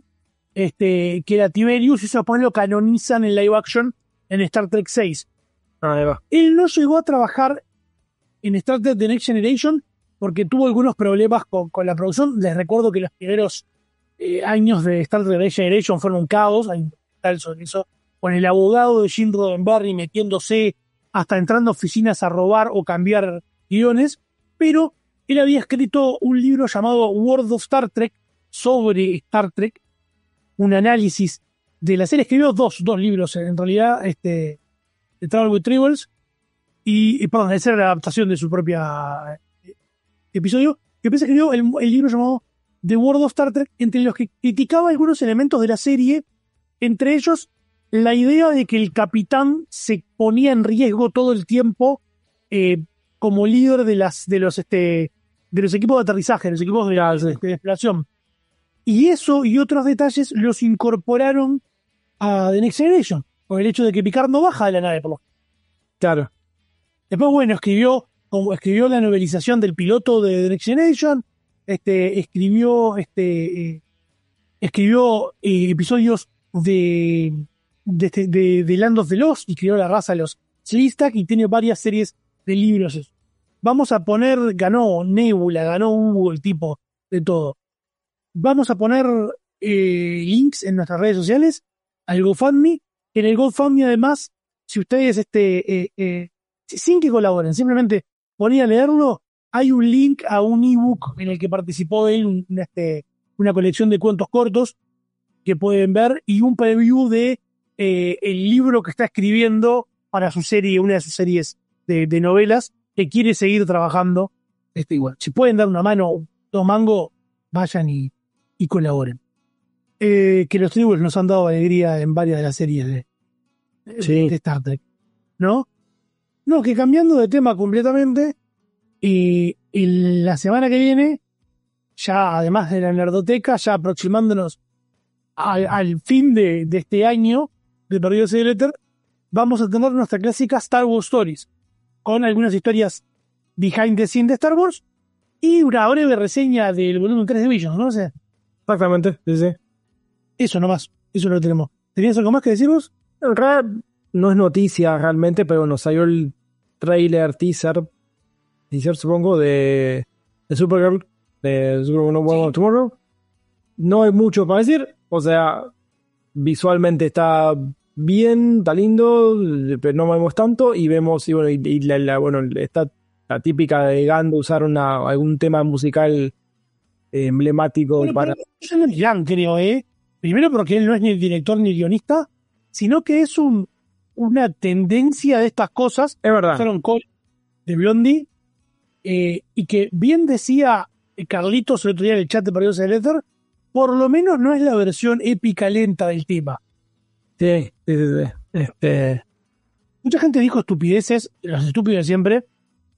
este, que era Tiberius, y eso después lo canonizan en live action en Star Trek seis. Ah, ahí va. Él no llegó a trabajar en Star Trek The Next Generation porque tuvo algunos problemas con, con la producción. Les recuerdo que los primeros eh, años de Star Trek The Next Generation fueron un caos. Hay un tal sobre eso, con el abogado de Gene Roddenberry metiéndose hasta entrando a oficinas a robar o cambiar guiones, pero él había escrito un libro llamado World of Star Trek sobre Star Trek, un análisis de la serie. Escribió dos, dos libros en realidad, este, The Trouble with Tribbles, y, y perdón, esa era la adaptación de su propia eh, episodio, que después escribió el, el libro llamado The World of Star Trek, entre los que criticaba algunos elementos de la serie, entre ellos la idea de que el capitán se ponía en riesgo todo el tiempo eh, como líder de las de los este de los equipos de aterrizaje, de los equipos de, la, de, de exploración. Y eso y otros detalles los incorporaron a The Next Generation, por el hecho de que Picard no baja de la nave, por lo Claro. Después, bueno, escribió como escribió la novelización del piloto de The Next Generation, este escribió este eh, escribió eh, episodios de de, de, de, de Land of the Lost, y creó la raza de los Slistak, y tiene varias series de libros. Vamos a poner, ganó Nebula, ganó Hugo, el tipo de todo. Vamos a poner eh, links en nuestras redes sociales al GoFundMe. En el GoFundMe, además, si ustedes, este eh, eh, sin que colaboren, simplemente ponen a leerlo, hay un link a un ebook en el que participó él, un, este, una colección de cuentos cortos que pueden ver, y un preview de eh, el libro que está escribiendo para su serie, una de sus series de, de novelas, que quiere seguir trabajando. Este, igual, si pueden dar una mano, dos mangos, vayan y, y colaboren. Eh, que los tribus nos han dado alegría en varias de las series de, Sí. de Star Trek, ¿no? No, que cambiando de tema completamente, y, y la semana que viene, ya además de la nerdoteca, ya aproximándonos al, al fin de, de este año de Perdidos en el Éter, vamos a tener nuestra clásica Star Wars Stories, con algunas historias behind the scenes de Star Wars y una breve reseña del volumen tres de Visions, ¿no? O sea, Exactamente, sí, sí. eso nomás, eso lo tenemos. ¿Tenías algo más que decir vos? En realidad no es noticia realmente, pero nos salió el trailer, teaser, teaser supongo, de, de Supergirl, de Superman Woman of Tomorrow. No hay mucho para decir, o sea, visualmente está bien, está lindo, pero no vemos tanto, y vemos, y bueno, y, y la, la, bueno, está la típica de Gando usar una, algún tema musical eh, emblemático Bueno, para... pero eso no es Jan, creo, ¿eh? Primero porque él no es ni director ni guionista, sino que es un una tendencia de estas cosas. Es verdad. Usaron Cole de Blondie, eh, y que bien decía Carlitos el otro día en el chat de Perdidos en el Éter, por lo menos no es la versión épica lenta del tema. Sí, sí, sí, sí. Este... Mucha gente dijo estupideces, los estúpidos de siempre,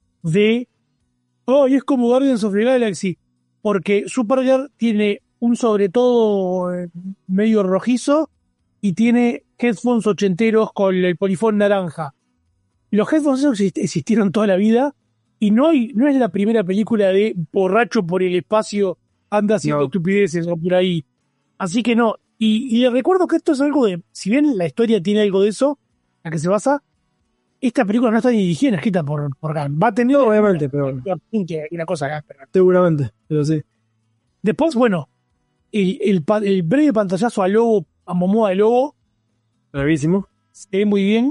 de, oh, y es como Guardians of the Galaxy, porque Supergirl tiene un sobre todo eh, medio rojizo y tiene headphones ochenteros con el polifón naranja. Los headphones esos exist- existieron toda la vida y no hay, no es la primera película de borracho por el espacio anda haciendo No. estupideces o por ahí. Así que no. Y, y les recuerdo que esto es algo de, si bien la historia tiene algo de eso, la que se basa, esta película no está ni dirigida ni escrita por, por Gunn. Va a tener obviamente, pero una cosa acá. Pero... seguramente, pero sí. Después, bueno, el, el, pa- el breve pantallazo a Lobo, a Momoa de Lobo, Bravísimo. se ve muy bien.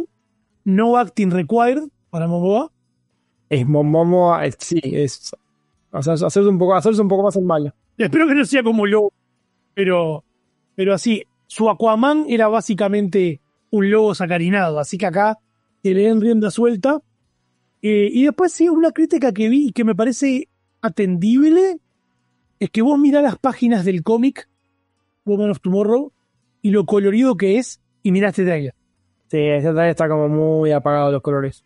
No acting required para Momoa. Es Momoa, es- sí, es hacer- hacerse un poco, hacerse un poco más el malo. Espero que no sea como Lobo, pero, pero así, su Aquaman era básicamente un lobo sacarinado, así que acá que le den rienda suelta. Eh, y después sí, una crítica que vi y que me parece atendible, es que vos mirás las páginas del cómic Woman of Tomorrow y lo colorido que es, y mirá este trailer. Sí, ese trailer está como muy apagado los colores.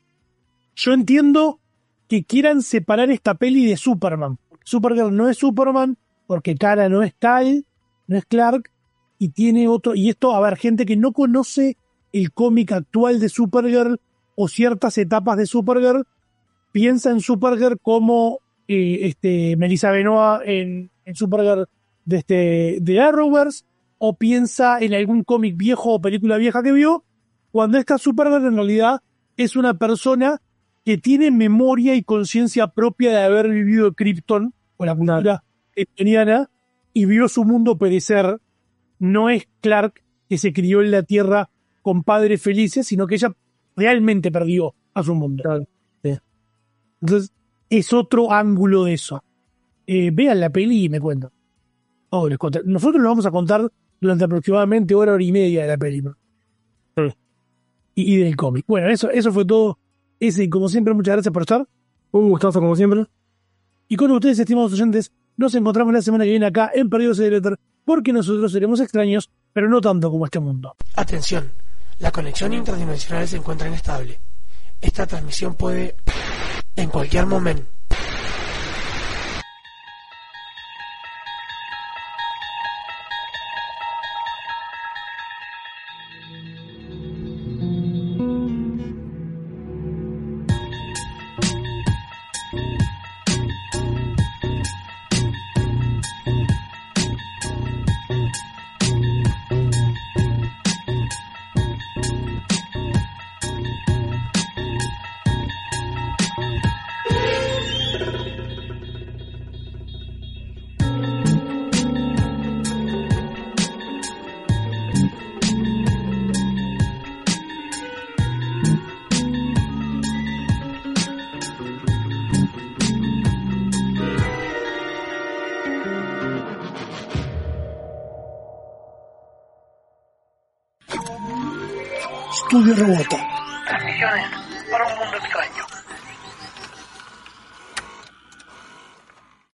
Yo entiendo que quieran separar esta peli de Superman. Supergirl no es Superman porque Kara no es tal, no es Clark, y tiene otro... Y esto, a ver, gente que no conoce el cómic actual de Supergirl o ciertas etapas de Supergirl, piensa en Supergirl como eh, este, Melissa Benoist en, en Supergirl de, este, de Arrowverse, o piensa en algún cómic viejo o película vieja que vio, cuando esta Supergirl en realidad es una persona que tiene memoria y conciencia propia de haber vivido Krypton, o la cultura kryptoniana, y vio su mundo perecer. No es Clark que se crió en la Tierra con padres felices, sino que ella realmente perdió a su mundo. Claro, sí. Entonces, es otro ángulo de eso. Eh, vean la peli y me cuentan. Oh, les conté. Nosotros lo vamos a contar durante aproximadamente hora, hora y media de la peli. ¿no? Sí. Y, y del cómic. Bueno, eso, eso fue todo. Ese, como siempre, muchas gracias por estar. Un gustazo como siempre. Y con ustedes, estimados oyentes, nos encontramos la semana que viene acá en Perdidos en el Éter, porque nosotros seremos extraños, pero no tanto como este mundo. Atención, la conexión interdimensional se encuentra inestable. Esta transmisión puede en cualquier momento. Estudio Robota. Transmisiones para un mundo extraño.